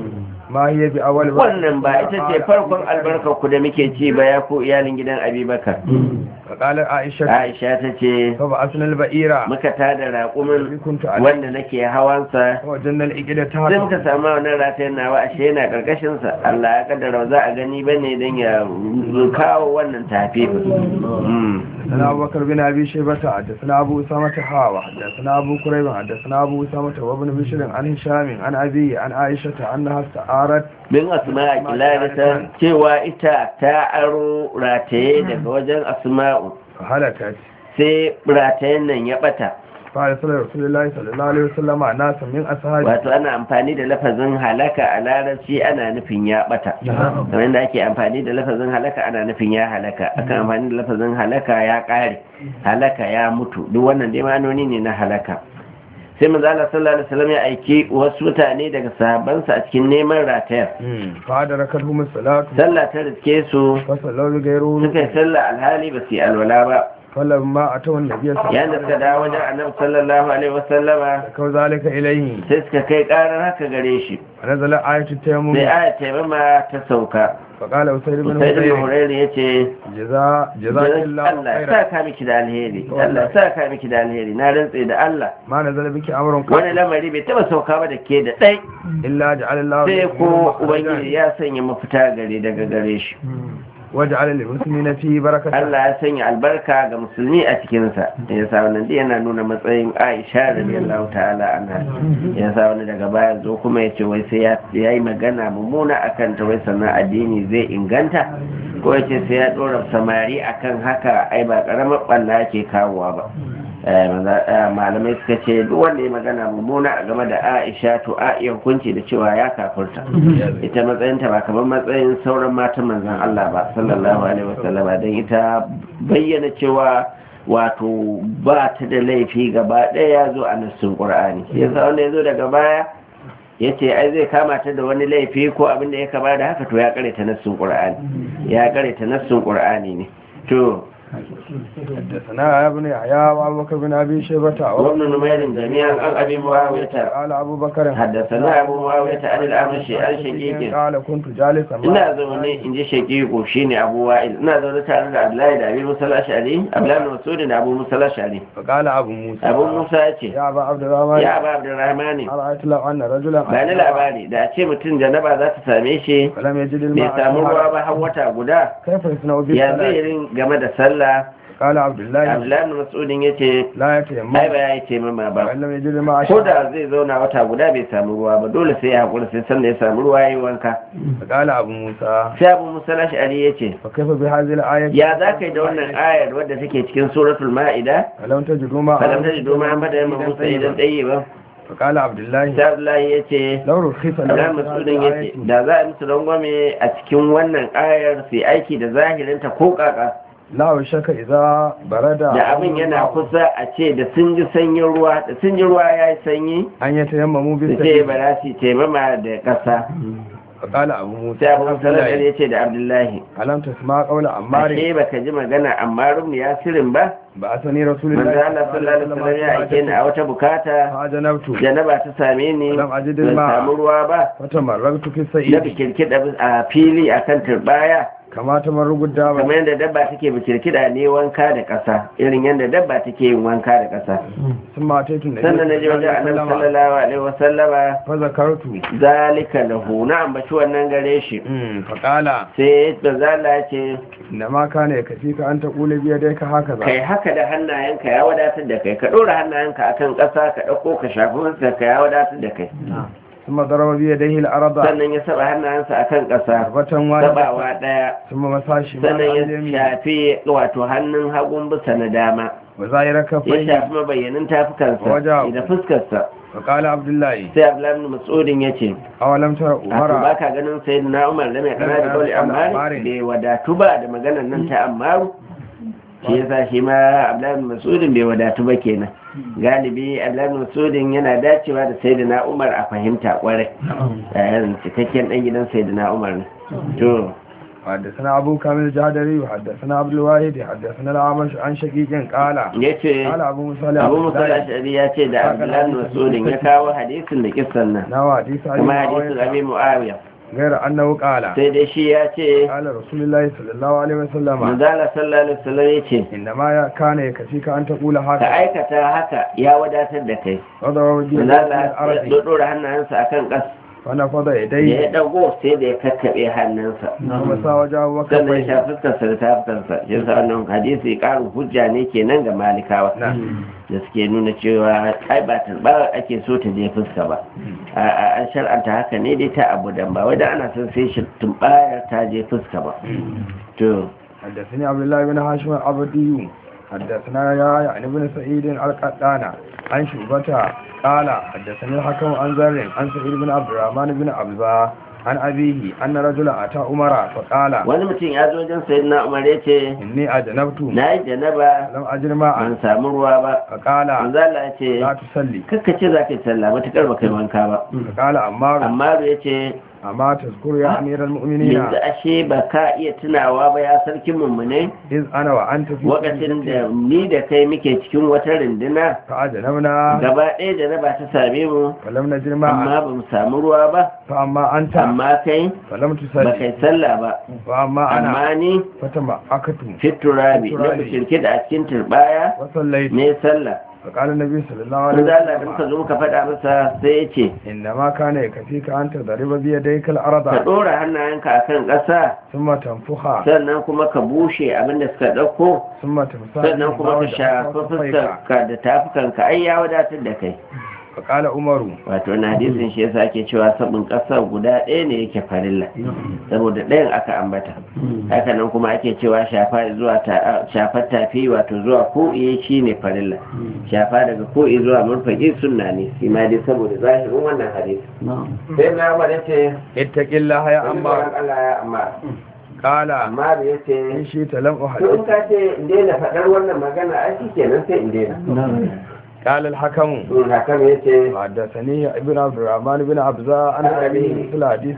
ma hiya bi awwal wannan ba ita ce farkon albarkar ku da muke ci ba ya ku iyalin gidan Abubakar qala Aisha ta ce fa asnal ba'ira muka tada raƙumin wanda nake hawansa wajen al-iqda ta sai muka samu wannan ratayen nawa ashe yana karkashin sa Allah ya kaddara za a gani bane dan ya kawo wannan tafi sana Abubakar bin Abi Shaybata hadathana Abu Usama hawa hadathana Abu Qurayb hadathana Abu Usama wa ibn Bishr an Hisham an Abi an Aisha annaha sa'arat bin Asma'a kilarita cewa ita ta aro rataye daga wajen Asma'u halaka sai ratayen nan ya bata fa Rasulullahi sallallahu alaihi wasallam na samin ashabi wato ana amfani da lafazin halaka a larabci ana nufin ya bata kamar yadda ake amfani da lafazin halaka ana nufin ya halaka akan amfani da lafazin halaka ya kare halaka ya mutu duk wannan dai ma'anoni ne na halaka sai manzo Allah sallallahu alaihi wasallam ya aiki wasu mutane daga sahabbansa a cikin neman ratayar fa da rakatuhum salatu sallah ta riske su fa sallu gairu suka yi sallah alhali ba su yi alwala ba falamma atawa nabiyyi yayin da suka dawo wajen annabi sallallahu alaihi wasallama kau zalika ilayhi sai suka kai karar haka gare shi nazala ayatu tayammum sai ayat tayammuma ta sauka فقال أسيد بن هريرة يتي جزاك الله خيرا ساكا مiki da alheri Allah saka miki da alheri na rantsi da Allah ma nazala biki amrun wani lamari bai taba sauka ba da ke da dai illa ja'ala Allah sai ko ubangiji ya sanya mafita daga gare shi waj'ala lil muslimina fi barakatan Allah ya sanya albarka ga musulmi a cikin sa yasa wannan dai yana nuna matsayin Aisha radiyallahu ta'ala anha yasa wannan daga baya zo kuma yace wai sai yayi magana mummuna akan ta wai sannan addini zai inganta ko yace sai ya dora samari akan haka ai ba karamar balla yake kawowa ba malamai suka ce duk wanda ya magana mummuna a game da Aisha to a iya hukunci da cewa ya kafurta ita matsayinta ba kamar matsayin sauran matan manzon Allah ba sallallahu alaihi wasallama don ita bayyana cewa wato ba ta da laifi gaba ɗaya ya zo a nassin Qur'ani yasa wanda ya zo daga baya ya ce ai zai kama ta da wani laifi ko abin da ya kama da haka to ya kare ta nassin Qur'ani ne to حدثنا ابن يحيى وابو بكر بن ابي شيبه وابن نمير جميعا عن ابي معاويه قال ابو بكر حدثنا ابو معاويه عن الامشي عن شقيق قال كنت جالسا ina zaune in ji shaqiqu shine abu wa'il ina zaune tare da Abdullahi da Abi Musa al-Ash'ari Abdullahi bin Mas'ud da Abu Musa al-Ash'ari فقال ابو موسى yace ya aba Abdurrahman ya aba Abdurrahman ara'aytu law anna rajulan bani labari da ce mutum janaba za ta same shi falam yajid bai samu ruwa ba har wata guda kaifa yasna'u bi ya zai rin game da sallah قال عبد الله bin Mas'udin yace لا يتيمم ai ba yayi taimama ba ولم يجد ما ko da zai zauna wata guda bai samu ruwa ba dole sai ya hakura sai sanda ya samu ruwa yayi wanka قال ابو موسى sai Abu Musa al-Ash'ari yace فكيف بهذه الايه ya zakai da wannan ayar wadda take cikin suratul Ma'ida alam tajidu ma falam tajidu ma an bada yamma Musa idan dai ba فقال عبد الله sai Abdullahi ya ce لو رخص Allah masudin ya ce da za a musu rangwame a cikin wannan ayar su yi aiki da zahirinta ko kaka لا شك إذا برد da abin yana kusa a ce da sun ji sanyin ruwa da sun ji ruwa ya yi sanyi أن يتيمموا su ce بالسبيل ba za su yi taimama da ƙasa فقال أبو موسى sai abu salar ya ce da Abdullahi ألم تسمع قول عمار ashe baka ji magana amma rubni ya sirin ba بعثني رسول manzo الله Allah sallallahu alaihi wasallam ya aike ni a wata bukata فأجنبت janaba ta same ni Lam ajid ban al-ma'a. samu ruwa ba فتمرغت في na السعيد bikirkida a fili akan turbaya كما تمرغ الدابة kamar yadda dabba take bikirkida ne wanka da ƙasa irin yadda dabba take yin wanka da ƙasa ثم أتيت النبي sannan na je wajen annabi sallallahu alaihi wasallama فذكرت zalika lahu na ambaci wannan gare shi فقال sai manzo ya ce إنما كان يكفيك أن تقول بيديك هكذا kai haka da hannayenka ya wadatar da kai ka ɗora hannayenka akan ƙasa ka ɗauko ka shafi fuskarka ya wadatar da kai ثم ضرب بيديه الأرض sannan ya saba hannayensa akan ƙasa ضربة واحدة sabawa ɗaya ثم مسح شمال sannan ya اليمين shafi wato hannun hagun bisa na dama وظاهر ya كفيه shafi mabayyanin tafukansa Wajen. da fuskarsa فقال عبد الله sai abdullahi ibn mas'udin ya ce أولم تر a عمر ba ka ganin sayyidina umar da mai kana da kauli ammar bai wadatu ba da maganar nan ta ammaru shi yasa shi ma abdullahi ibn mas'udin bai wadatu ba kenan galibi abdullahi ibn mas'udin yana dacewa da sayyidina umar a fahimta kwarai cikakken dan gidan sayyidina umar ne to حدثنا أبو كامل الجهدري وحدثنا عبد الواحد حدثنا الأعمش عن شقيق قال yace قال أبو موسى abu musa al-ashari ya ce da abdullahi ibn mas'udin ya kawo hadisin da kissan nan نوى حديث أبي kuma hadisin abi muawiya غير أنه قال sai dai shi ya ce قال رسول الله صلى الله عليه وسلم manzala sallallahu alaihi wasallam ya ce إنما كان يكفيك أن تقول ka هكذا aikata haka ya wadatar da kai وضرب بيديه manzala ya الأرض dora hannunsa akan ƙasa فنفض da ya يديه dago sai da ya kakkaɓe hannunsa ومسى وجهه sannan وكفيه ya fuskarsa da tafukansa shi sa wannan hadisi ƙarin hujja ne kenan ga malikawa نعم da suke nuna cewa ai ba tarba ake so ta je fuska ba an shar'anta haka ne dai ta abu dan ba wai da ana son sai shi tumbayar ta je fuska ba to حدثني عبد الله بن هاشم العبدي حدثنا يا يعني بن سعيد القطان عن شعبة قال حدثني الحكم عن زر عن سعيد بن عبد الرحمن بن عبزة عن أبيه أن رجلا أتى عمر فقال wani mutum ya zo wajen sayyidina umar ya ce إني أجنبت na yi janaba لم أجر ماء ban samu ruwa ba فقال manzala ya ce لا تصلي kakkace za ka yi sallah matuƙar ba kai wanka ba فقال عمار amma ya ce أما تذكر يا أمير المؤمنين yanzu ashe ba ka iya tunawa ba ya sarkin mummune إذ أنا وأنت في lokacin da ni da kai muke cikin wata rinduna فأجنبنا gaba ɗaya da raba ta same mu فلم نجر ماء amma ba mu samu ruwa ba فأما أنت amma kai فلم ba تصلي kai sallah ba وأما أنا amma ni فتمعكت fiturabi na Fiturabi. shirke da a cikin turbaya وصليت ne sallah فقال النبي صلى الله عليه manzo Allah da muka وسلم zo muka faɗa masa sai ya ce إنما كان يكفيك أن تضرب بيديك الأرض ka ɗora hannayenka akan ƙasa ثم تنفخها sannan kuma ka bushe abin da suka ɗauko ثم تمسح sannan kuma ka shafa fuskarka da tafukanka ai ya wadatar da kai فقال عمر wato na hadisin shi yasa ake cewa sabon ƙasa guda ɗaya ne yake farilla saboda ɗayan aka ambata haka nan kuma ake cewa shafa zuwa shafar tafi wato zuwa ko'i shi ne farilla shafa daga ko'i zuwa murfaƙi sunna ne shi ma dai saboda zahirin wannan hadisi sai na umar ya ce اتق الله يا عمار Allah ya amma قال amma da ya ce إن شئت لم to in أحدث ka ce in daina faɗar wannan magana ai shi kenan sai in daina قال الحكم hakan ya ce حدثني ابن عبد الرحمن بن عبزة عن أبيه مثل حديث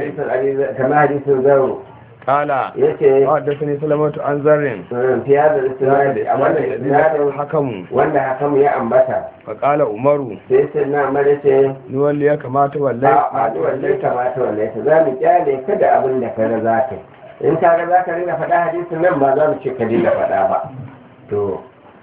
kama hadisin zaro قال ya ce حدثني سلمة عن زر fiya da istinadi a wannan istinadin الحكم wanda hakan ya ambata فقال عمر sai sai na mara ce نولي كما تولي a wallai kamata wallai ta za mu kyale kada abin da ka za ka in ka ga za ka ringa faɗa hadisin nan ba za mu ce ka dinga faɗa ba to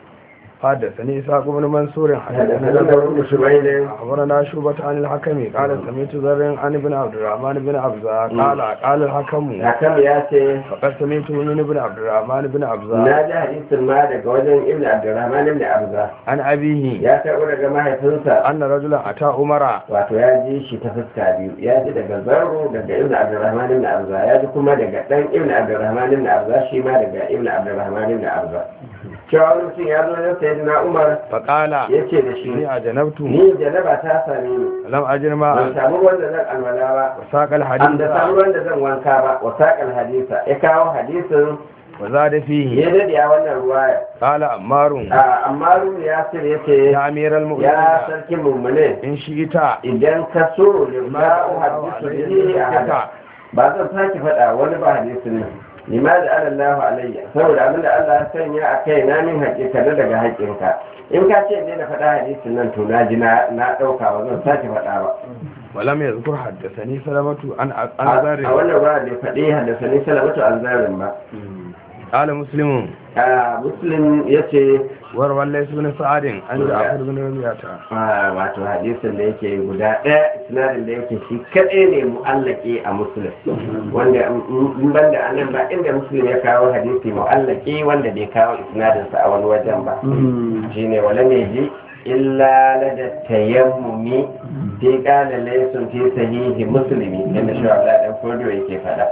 حدثني إسحاق بن منصور حدثنا ابن شبيل أخبرنا شعبة عن الحكم قال سمعت زر عن ابن عبد الرحمن بن عبزة قال الحكم hakan ya ce فقد سمعت من ابن عبد الرحمن بن عبزة na ji hadisin ma daga wajen ibn abdurrahman ibn abza عن أبيه ya karɓo daga mahaifinsa أن رجلا أتى عمر wato ya ji shi ta fuska biyu ya ji daga zarro daga ibn abdurrahman ibn abza ya ji kuma daga dan ibn abdurrahman ibn abza shi ma daga ibn abdurrahman ibn abza cewa wani mutum ya zo wajen sayyidina Umar فقال ya ce da shi إني أجنبت ni janaba ta same ni لم أجد ban ماء samu ruwan da zan alwala ba وساق an الحديث da samu ruwan da zan wanka ba wa saƙal hadisa ya kawo hadisin وزاد فيه ya dade a wannan ruwaya قال عمار amma ruhu ya sir ya ce يا أمير ya المؤمنين sarki mummune إن شئت idan ka so limma uhaddisu bihi ahada ba zan sake faɗa wani ba hadisin nan limaza alallahu alayya saboda abinda Allah ya sanya a kai na min haƙiƙa na daga haƙinka in ka ce ne na faɗa hadisin nan to na ji na ɗauka ba zan sake faɗa ba ولم يذكر حدثني سلمة عن a ذر wannan ruwa da faɗi haddasa ni salamatu alzarin ba قال مسلم muslim ya ce وروى ليس بن سعد عن جعفر بن ربيعة wato hadisin da yake guda ɗaya sinadin da yake shi kaɗai ne mu'allaki a muslim wanda in banda anan ba inda muslim ya kawo hadisi mu'allaki wanda bai kawo isnadinsa a wani wajen ba shine wala ne ji illa lada tayammumi fi qala laysun fi sahihi muslimi inda shi Allah dan fodo yake fada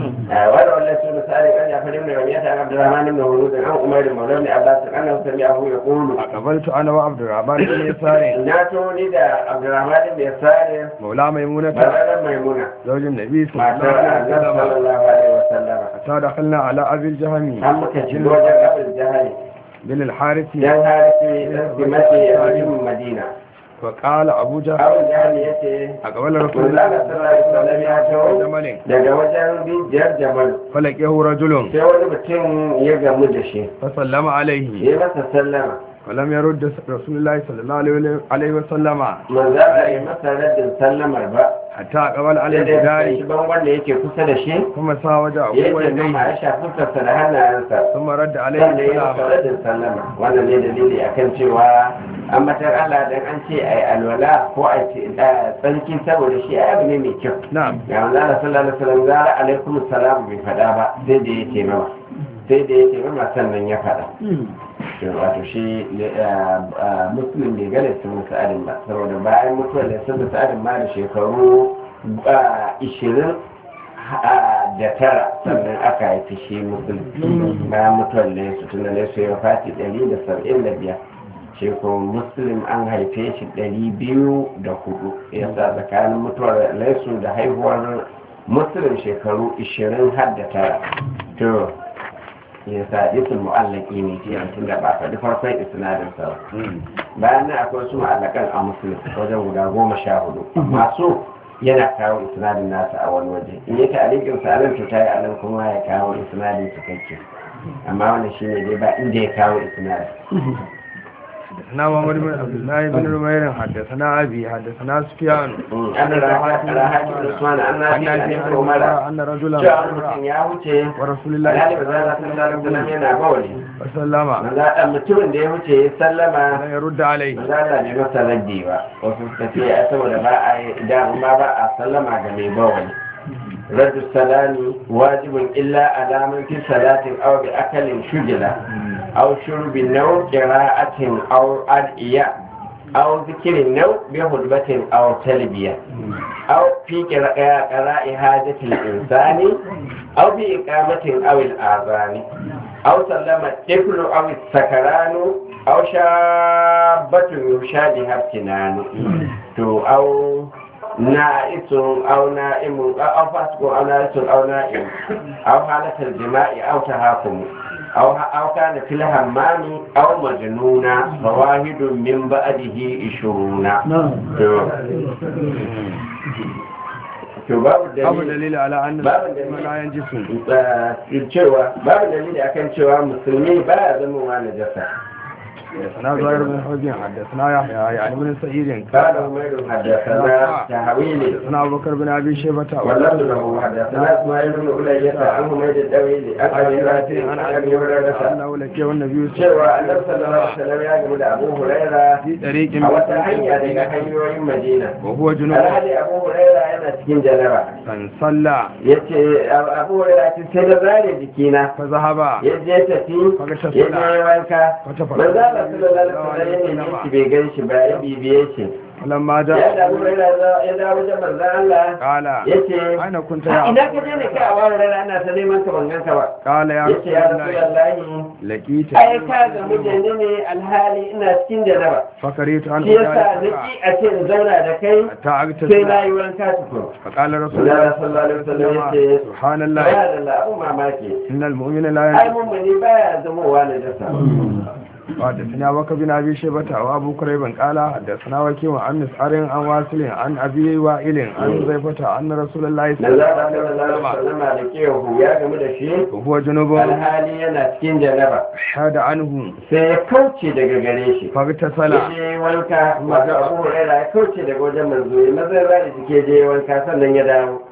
wala wala sun misali kan ya fadi mun ya ta Abdurrahman ibn Hurud an Umar ibn Mawlana Abbas annahu sami'ahu yaqulu أقبلت أنا وعبد الرحمن بن يسار na to ni da Abdurrahman ibn Yasar مولى ميمونة bayan Maimuna زوج النبي صلى الله matar عليه Annabi وسلم sallallahu alaihi wasallam حتى دخلنا على أبي الجهم an muka shigo wajen Abul Jahali بن الحارث dan harisi dan dimati a cikin Madina فقال أبو جهل Abul Jahali yace أقبل رسول Allah الله sallallahu alaihi wasallam ya tawo جمل daga wajen rijiyar Jamal فلقيه رجل sai wani mutum ya gamu da shi فسلم عليه ya masa sallama ولم يرد رسول الله صلى الله عليه وسلم manzo Allah ya masa raddin sallamar ba حتى أقبل على sai da ya الجدار shi ban wanda yake kusa da shi ثم ساوجه ya ce ويديه ma ya shafi fuskarsa da hannayensa ثم رد عليه sannan ya masa السلام raddin sallama wannan ne dalili akan cewa an matar Allah dan an ce ai alwala ko a ce tsarki saboda shi abu ne mai kyau نعم ga manzo Allah sallallahu alaihi wasallam zara alaikum salam bai fada ba sai da yake mama sai da yake mama sannan ya fada wato shi muslim bai gane sun sa'adin ba saboda bayan mutuwar da sun sa'adin ma da shekaru 20 da tara sannan aka haifi shi muslim bayan mutuwar da su tun da su ya fati 175 shekaru muslim an haife shi 204 ya sa tsakanin mutuwar laisu da haihuwar muslim shekaru 20 har da tara to ya sa isul mu'allaki ne ke tun da ba faɗi farkon isnadin sa bayan nan akwai su mu'allakan a musulun wajen guda 14 masu yana kawo isnadin nasa a wani waje in yi ta'alikin sa anan to tayi anan kuma ya kawo isnadin cikakke amma wannan shine dai ba inda ya kawo isnadin حدثنا محمد بن عبد الله بن نمير حدثنا أبي حدثنا سفيان أنا راحت عثمان أن رجلا ورسول الله yana bawali وسلم mutumin da ya wuce ya sallama لا يرد عليه ba za ne masa raddi ba wasu suka ce saboda ba a yi dama ba a sallama ga mai bawali raddu salami wajibun illa alaman fi salatin aw bi akalin shujila aw shurbi naw qira'atin aw adiya aw zikrin naw bi hudbatin aw talbiya aw fi qira'i hajatil insani aw bi iqamatin aw al-azani aw sallama tiflu aw sakaranu aw shabatun yushadi haftinanu to aw نائس أو نائم أو فاسق أو نائس أو نائم أو حالة الجماع أو تهاكم أو كان في الهمام أو مجنونا فواحد من بعده 20 babu dalili ala an la yanjisu cewa babu dalili akan cewa musulmi ba ya zama wa najasa حدثنا زهير بن حبيب حدثنا يحيى يعني بن سعيد قال عمير حدثنا تهويلي حدثنا ابو بكر بن ابي شيبه ولد له حدثنا اسماعيل بن أولية عن حميد الدويلي عن ابي هريره عن ابي هريره انه لقي النبي cewa annabi sallallahu alaihi wasallam ya gamu da Abu Huraira في طريق a wata hanya daga hanyoyin Madina وهو جنوب alhali Abu Huraira yana cikin janaba فصلى yace Abu Huraira ce sai da zare jikina فذهب yaje tafi yaje wanka manzo sallallahu alaihi wasallam bai gan shi ba ya bibiye shi lamma ja yadda Abu Hurairah ya dawo wajen manzon Allah qala yace aina kunta ya idan ka je ne kai a wani rana ana ta neman ka ban ganka ba qala ya yace ya rasulullahi Rasulullahi laqita ai ka ga mutane ne alhali ina cikin jaraba fakaritu an shi yasa naki a ce in zauna da kai ta agta sai na yi wanka tukun faqala Allah rasulullahi sallallahu alaihi wasallam yace subhanallah subhanallah abu mamaki innal mu'mina la ai mun bane baya zamowa na jasa حدثنا أبو بكر بن أبي شيبة وأبو كريب قال حدثنا وكيع عن مسعر عن واصل عن أبي وائل عن حذيفة أن رسول الله صلى الله عليه وسلم da kewa ya game da shi وهو جنوب alhali yana cikin janaba حاد عنه sai ya kauce daga gare shi فاغتسل je wanka wato Abu Hurairah ya kauce daga wajen manzo ya mazan rani suke je wanka sannan ya dawo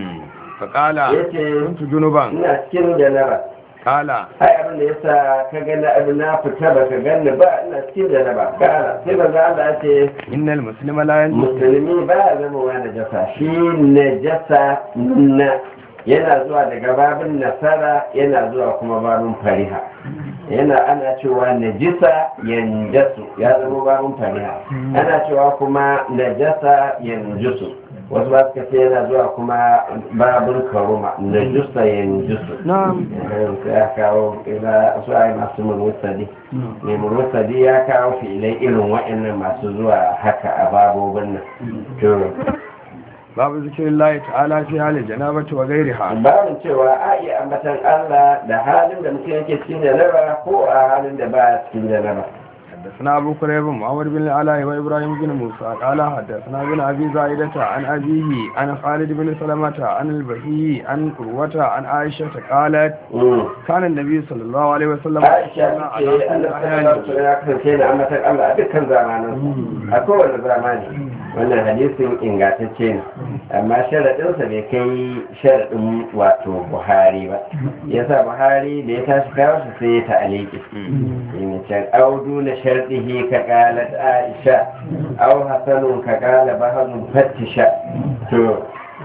فقال yace كنت جنوبا ina cikin janaba قال ai abin da yasa ka ga na abin na fita ba ka ganni ba ina cikin janaba kala sai manzo Allah ya ce إن المسلم لا ينجس musulmi ba ya zama wa najasa shi najasa na yana zuwa daga babin nasara yana zuwa kuma babin fariha yana ana cewa najisa yanjasu ya zama babin fariha ana cewa kuma najasa yanjusu wasu ba suka ce yana zuwa kuma babin karuma najusa yanjusu نعم sai ya kawo ila su ai masu murmusadi mai murmusadi ya kawo filai irin waɗannan masu zuwa haka a babobin nan to باب ذكر الله تعالى في حال الجنابة وغيرها babin cewa a iya ambatan Allah da halin da mutum yake cikin janaba ko a halin da ba cikin janaba حدثنا أبو كريب محمد بن العلاء وإبراهيم بن موسى قال حدثنا بن أبي زائدة عن أبيه عن خالد بن سلمة عن البهي عن قروة عن عائشة قالت كان النبي صلى الله عليه وسلم Aisha ce Allah sallallahu alaihi ya kasance da ambatan Allah a dukkan zamanin a kowane zamani wannan hadisin ingantacce ne amma sharaɗinsa bai kai sharaɗin wato Buhari ba yasa Buhari da ya tashi kawo shi sai ya ta'aliki in can audu na sharɗihi ka qalat Aisha aw hasanun ka qala bahadun fattisha to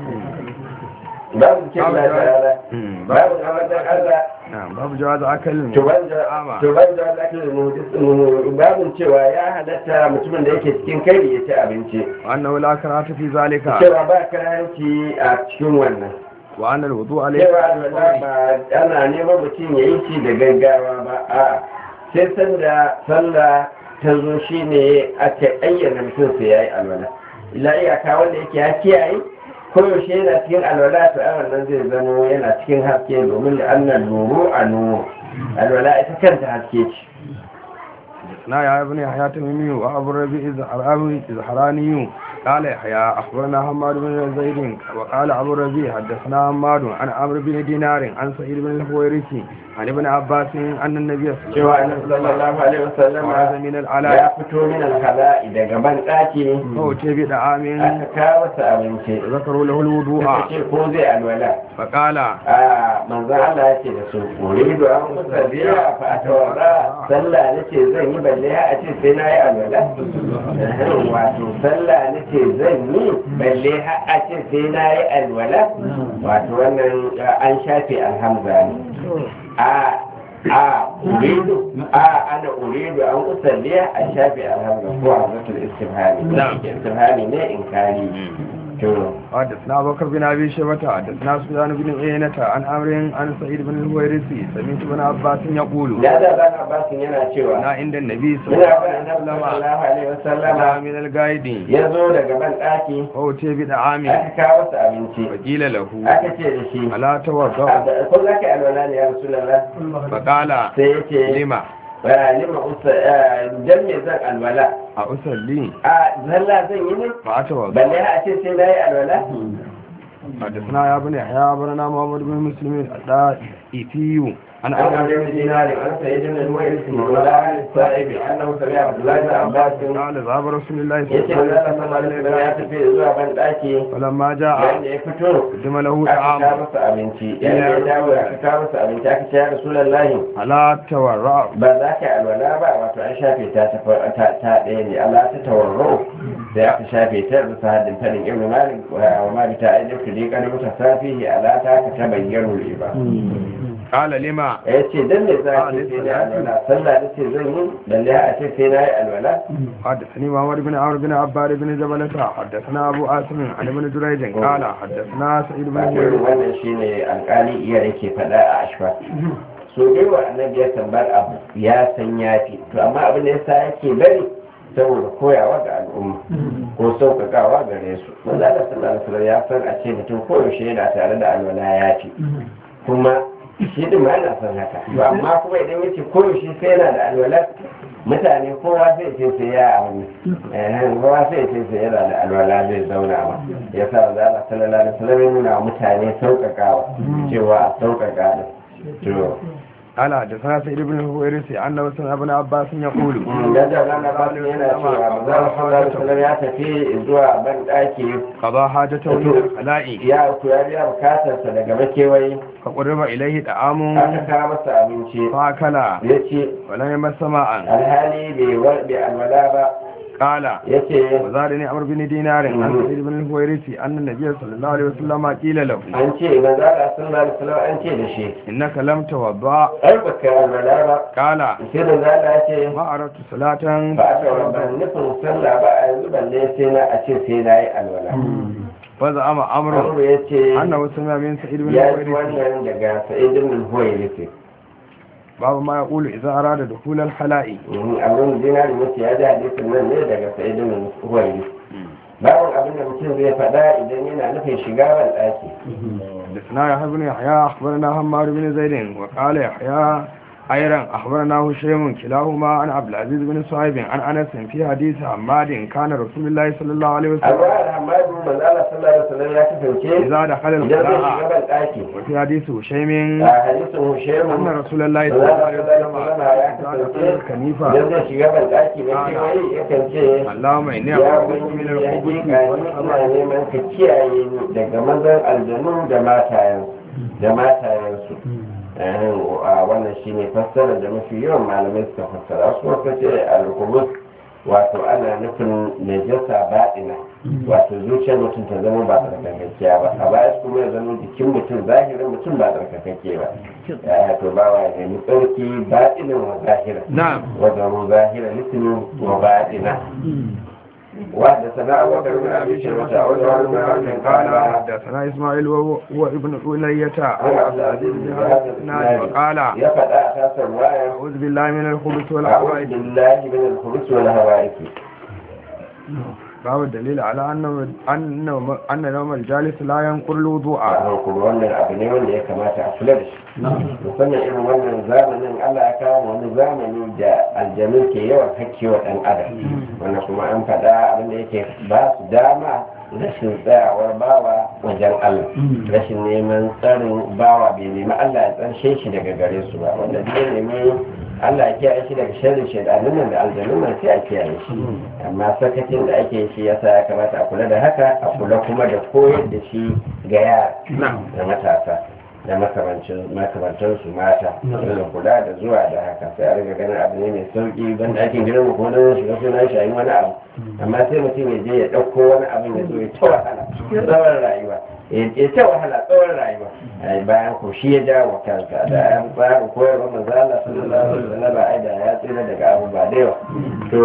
babu cikin da ta'ala babu ambatan Allah نعم باب جواز أكل tuban da ake babin cewa ya halatta mutumin da yake cikin kai ya ci abinci وأنه لا كراهة في ذلك cewa ba karanci a cikin wannan وأن الوضوء عليه cewa alwala ba ana neman mutum ya yi shi da gaggawa ba a sai sanda sallah ta zo shi ne aka ayyana mutum sai ya yi alwala ila iyaka wanda yake ya kiyaye koyaushe yana cikin alwala to a wannan zai zamo yana cikin haske domin da annan nuru a nuru alwala ita kanta haske ce حدثنا يا ابن يحيى تميمي وابو الربيع الزهراني قال يحيى اخبرنا حماد بن زيد وقال ابو الربيع حدثنا حماد عن عمرو بن دينار عن سعيد بن الحويرثي عن ابن عباس ان النبي cewa annabi sallallahu alaihi wasallam وعز من ya العلاء fito min alhala'i daga ban daki هو تبي دعام aka kawo sa abinci ذكروا له الوضوء aka ce ko zai alwala فقال a manzo Allah ya ce da su uridu an musabiya fa atawara sallah nace zan yi balle a ce sai na yi alwala wato sallah nace zan yi balle a ce sai na yi alwala wato wannan an shafe alhamza ne ana uridu an usalliya a shafi alhamdu ko a zatul istifhami ne inkari to حدثنا أبو بكر بن أبي شيبة حدثنا سفيان بن عيينة عن عمرو عن سعيد بن الحويرثي سمعت ابن عباس يقول da ban abbasin yana cewa أنا عند النبي صلى muna الله ban عليه annabi sallallahu alaihi وسلم wasallama من القائد ya zo daga ban daki هو تبي دعام aka kawo sa abinci فقيل له aka ce da shi ألا توضأ ko za ka alwala ne ya rasulullah فقال sai ya ce لما lima dan me zan alwala أصلي a zalla zan yi ne فأتوضأ balle a ce sai na yi alwala حدثنا يا ابن يحيى أخبرنا محمد بن مسلم الدائفي عن عن عمرو بن دينار عن سعيد بن المؤيس مولى عن السائب انه سمع عبد الله بن عباس قال ذهب رسول الله صلى yace الله عليه manzo sallallahu alaihi wasallam ya tafi zuwa ban daki فلما جاء yayin da ya fito قدم له aka طعام kawo masa abinci yayin da ya dawo aka kawo masa abinci aka ce ya rasulullahi ألا تورع ba za ka alwala ba wato an shafe ta ɗaya ne Allah ta tawarro da aka shafe ta bisa haddin fadin ibn malik wa ma bi ta'ayyuf li qad mutasafihi ala ta ka tabayyanu ba قال لما ya ce dan me za a ce sai na alwala sallah da ce zan yi lalle a ce sai na yi alwala حدثني محمد بن عمرو بن عباد بن جبلة حدثنا أبو عاصم عن ابن جريج قال حدثنا سعيد بن wato جبير wannan shine alƙali iya yake faɗa a ashfa so dai wa annabi ya tambar abu ya san yafi to amma abin da yasa yake bari saboda koyawa ga al'umma ko sauƙaƙawa gare su manzo Allah sallallahu alaihi wasallam ya san a ce mutum koyaushe yana tare da alwala yafi kuma shi din ma yana son haka to amma kuma idan yace koyaushe sai yana da alwala mutane kowa sai ce sai ya abu kowa sai ce sai yana da alwala zai zauna ba ya sa manzo Allah sallallahu alaihi wasallam ya nuna mutane sauƙaƙawa cewa a sauƙaƙa da to قال حدثنا سعيد بن الهويرث أنه سمع ابن عباس يقول ya tafi zuwa ban ɗaki قضى حاجته من الخلاء ya biya bukatarsa daga makewayi فقرب إليه طعام aka kawo masa abinci فأكل ya ce ولم يمس ماء alhali bai alwala ba قال ya ce وزادني عمرو بن دينار عن سعيد بن الهويرث أن النبي صلى الله عليه وسلم قيل له an ce manzo Allah sallallahu alaihi wasallam an ce da shi إنك لم توضأ ai baka alwala ba قال sai manzo Allah ya ce ما أردت صلاة ba aka ban nufin sallah ba a yanzu balle sai na a ce sai na yi alwala فزعم عمرو Amru ya ce أنه سمع من سعيد بن ya ji الهويرث wannan daga sa'idin min huwairisi باب ما يقول إذا أراد دخول الخلاء abin dinari mace ya ji hadisin nan ne daga sa'idin min huwairisi babin abin da mutum zai faɗa idan yana nufin shiga ban ɗaki حدثنا يحيى بن يحيى أخبرنا حماد بن زيد وقال يحيى أيضا أخبرنا هشيم كلاهما عن عبد العزيز بن صهيب عن أنس في حديث حماد كان رسول الله صلى الله عليه وسلم amma da hamadu manzo Allah sallallahu alaihi wasallam ya kasance إذا دخل idan zai shiga الخلاء ban ɗaki وفي حديث هشيم a hadisin Hushaimu أن رسول الله صلى manzo الله Allah عليه sallallahu alaihi wasallam ya وسلم إذا دخل kasance الكنيفة idan zai shiga ban ɗaki na kewaye yakan ce اللهم إني ya أعوذ wani بك من ya الخبث hakika ni ina neman ka kiyaye ni daga mazan aljanu da matayensu a wannan shine fassara da mafi yawan malamai suka fassara su kuma ce al-khubus wato ana nufin najasa baɗina wato zuciyar mutum ta zama ba tsarkakakkiya ba a baya kuma ya zama jikin mutum zahirin mutum ba tsarkakakke ba to ba wa ya nemi tsarki baɗinin wa zahira نعم wa zama zahira litinin wa baɗina وحدثنا أبو بكر بن أبي شيبة وجعل بن عبد قال قال حدثنا إسماعيل وهو ابن أولية عن عبد العزيز بن هذا الإسناد وقال يفعل أساس الرواية أعوذ بالله من الخبث أعوذ والخبائث بالله من الخبث والهوائك باب الدليل على أن نوم الجالس لا ينقر الوضوء a kuma wannan abu ne wanda ya kamata a kula da shi musamman irin wannan zamanin Allah ya kawo wani zamani da aljanu ke yawan hakkewa ɗan adam wannan kuma an faɗa abin da yake ba su dama rashin tsayawar bawa wajen Allah rashin neman tsarin bawa bai nemi Allah ya tsarshe shi daga gare su ba wanda zai nemi Allah ya kiyaye shi daga sharrin shaidanun nan da aljanun nan sai a kiyaye shi amma sakacin da ake shi yasa ya kamata a kula da haka a kula kuma da koyar da shi ga yara da matasa da makamantan su mata da kula da zuwa da haka sai a riga ganin abu ne mai sauki ban da ake gidan kuma don shiga suna shayin wani abu amma sai mutum ya je ya ɗauko wani abin ya zo ya ta wahala tsawon rayuwa ya ta wahala tsawon rayuwa bayan ko shi ya jawo kansa da an tsara koyarwa manzo Allah sallallahu alaihi wasallam ai da ya tsira daga abu ba da yawa to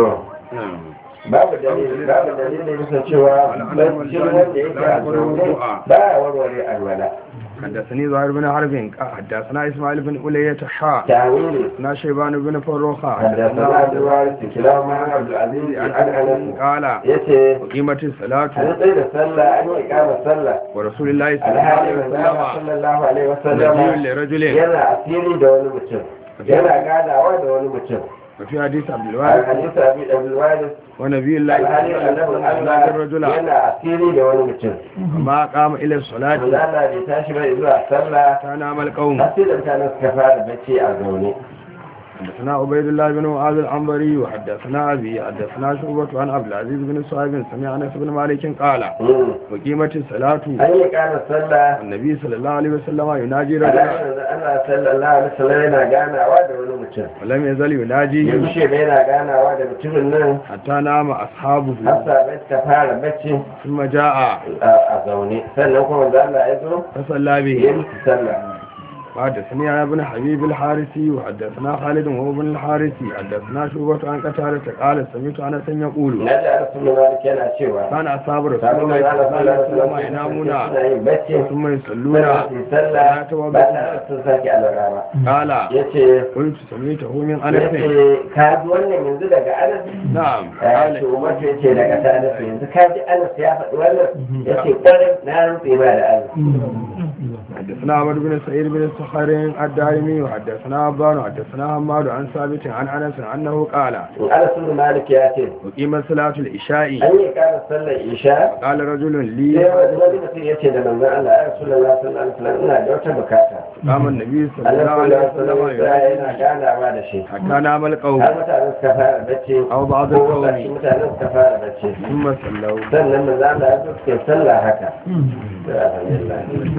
babu dalilin bisa cewa bacci wanda yake a zaune ba ya warware alwala حدثني زهير بن حرب حدثنا اسماعيل بن أولية حاء تعويل حدثنا شيبان بن فروخة حدثنا عبد الوارث كلاهما عن عبد العزيز عن انس قال yace قيمة الصلاة an tsaye da sallah an yi kama sallah ورسول الله صلى الله alhali عليه وسلم sallallahu alaihi wasallam نبي لرجل yana asiri da wani mutum yana gadawa da wani mutum وفي حديث عبد الوارث hadisi abi abdulwaris ونبي الله alhali annabi Allah الرجل yana asiri da wani mutum ما قام إلى الصلاة Allah bai tashi bai zuwa sallah كان عمل قوم asirin ta nan suka fara bacci a zaune حدثنا عبيد الله بن معاذ العنبري وحدثنا أبي حدثنا شعبة عن عبد العزيز بن صهيب سمع أنس بن مالك قال وقيمة الصلاة an yi kama sallah النبي صلى الله عليه وسلم يناجي رجلا Allah sallallahu alaihi wasallam yana ganawa da wani mutum ولم يزل يناجيه yaushe bai yana ganawa da mutumin nan حتى نام أصحابه har ta fara bacci ثم جاء a zaune sannan kuma da Allah ya zo فصلى ya به musu sallah وحدثني عن ابن حبيب الحارثي وحدثنا خالد وهو بن الحارثي حدثنا شعبة عن قتادة قال سمعت أنس يقول na ji ana suna malik yana cewa كان أصحاب رسول sabon الله da صلى الله ana عليه suna وسلم ينامون suna yin bacci ثم يصلون suna su sallah ba ta sun sake alwala ba قال yace قلت سمعته من أنس yace ka ji wannan yanzu daga anas نعم ya قال ce umar ce daga ta anas yanzu ka ji anas ya faɗi wannan yace kwarai na rantse ba da anas حدثنا عمرو بن سعيد بن الصخر الدارمي وحدثنا أبان وحدثنا حماد عن ثابت عن أنس أنه قال anas suna malik ya ce أقيم صلاة العشاء an yi kara sallar isha قال رجل sai لي wani mutum ya ce da manzon Allah ya rasulullah sallallahu alaihi wasallam ina da wata bukata قام النبي صلى Allah الله عليه sallallahu alaihi وسلم wasallam yana ganawa da shi حتى نام القوم har mutanen suka fara bacci أو بعض ko wasu القوم mutanen suka fara bacci ثم صلوا sannan manzo Allah ya suke sallah haka alhamdulillah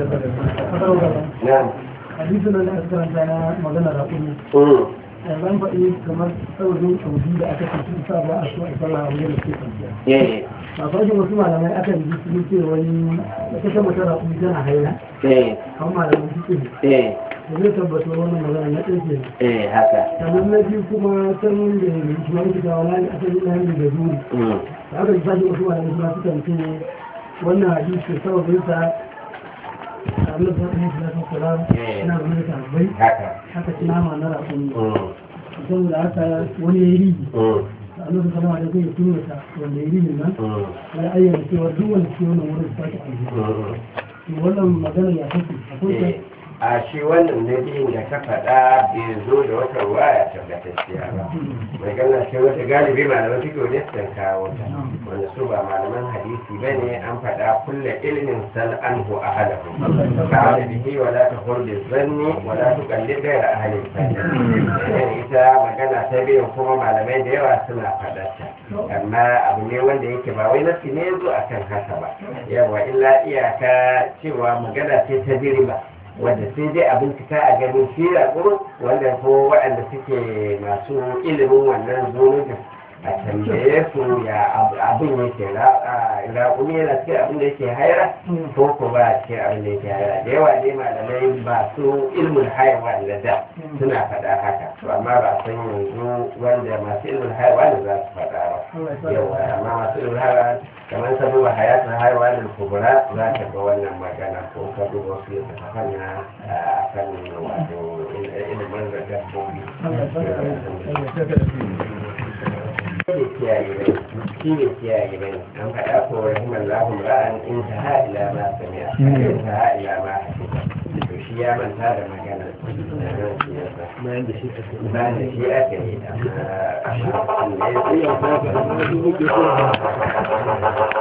na'am hadisin da aka karanta na magana da kuma zan faɗi kamar saurin saudi da aka ce sun sa ba a so a sallah a wajen da ke kwanciya ba kwajin wasu malamai aka yi su ce wani wata ta mata raƙumi tana haila kan malamai suke da zai tabbata wannan magana na ɗauke ne haka sannan na biyu kuma sanin da kuma yake da wala ne aka yi lahani da zuri da aka yi sashi wasu malamai suna suka ce wannan hadisi saurin sa Allah ta ɗaya salatu salam yana da mai tabbai haka nama na raƙumi saboda haka wani ya yi rigi a lokacin kama da zai tuna ta wanda ya rigin nan ya ayyana cewa duk wanda ke wannan wurin ta ta aiki wannan magana ya kake akwai a shi wannan na biyun da ka faɗa bai zo da wata waya tabbatacciya ba mai gana shi wata galibi malaman fiƙo ne sun kawo ta wanda su ba malaman hadisi ba ne an faɗa kulle ilimin sal'anhu a halahu ba da bihi wala ta hulɗi zanni wala ta kalli gaira a halin sanni ita magana ta biyun kuma malamai da yawa suna faɗarta amma abu ne wanda yake ba wai nasi ne zo akan haka ba yawa illa iyaka cewa magana ce ta direba wanda sai dai a bincika a ganin shi raƙuru wanda ko waɗanda suke masu ilimin wannan zonin a tambaye su ya abin yake raƙumi yana cikin abin da yake haira ko ko ba cikin abin da yake haira da yawa dai malamai ba su ilmin haiwa da da suna faɗa haka to amma ba san yanzu wanda masu ilmin haiwa da za su faɗa ba yawa amma masu ilmin haiwa kamar ka duba hayatun haiwa da kubura za ka ga wannan magana ko ka duba wasu yadda ka fanya a kan wato ilimin da dabbobi shi ne kiyaye bai an faɗa ko rahimar lahun ra'an in ta ha'ila ma samiya in ta ha'ila ma hafita to shi ya manta da magana bayan da shi aka yi amma a shi ne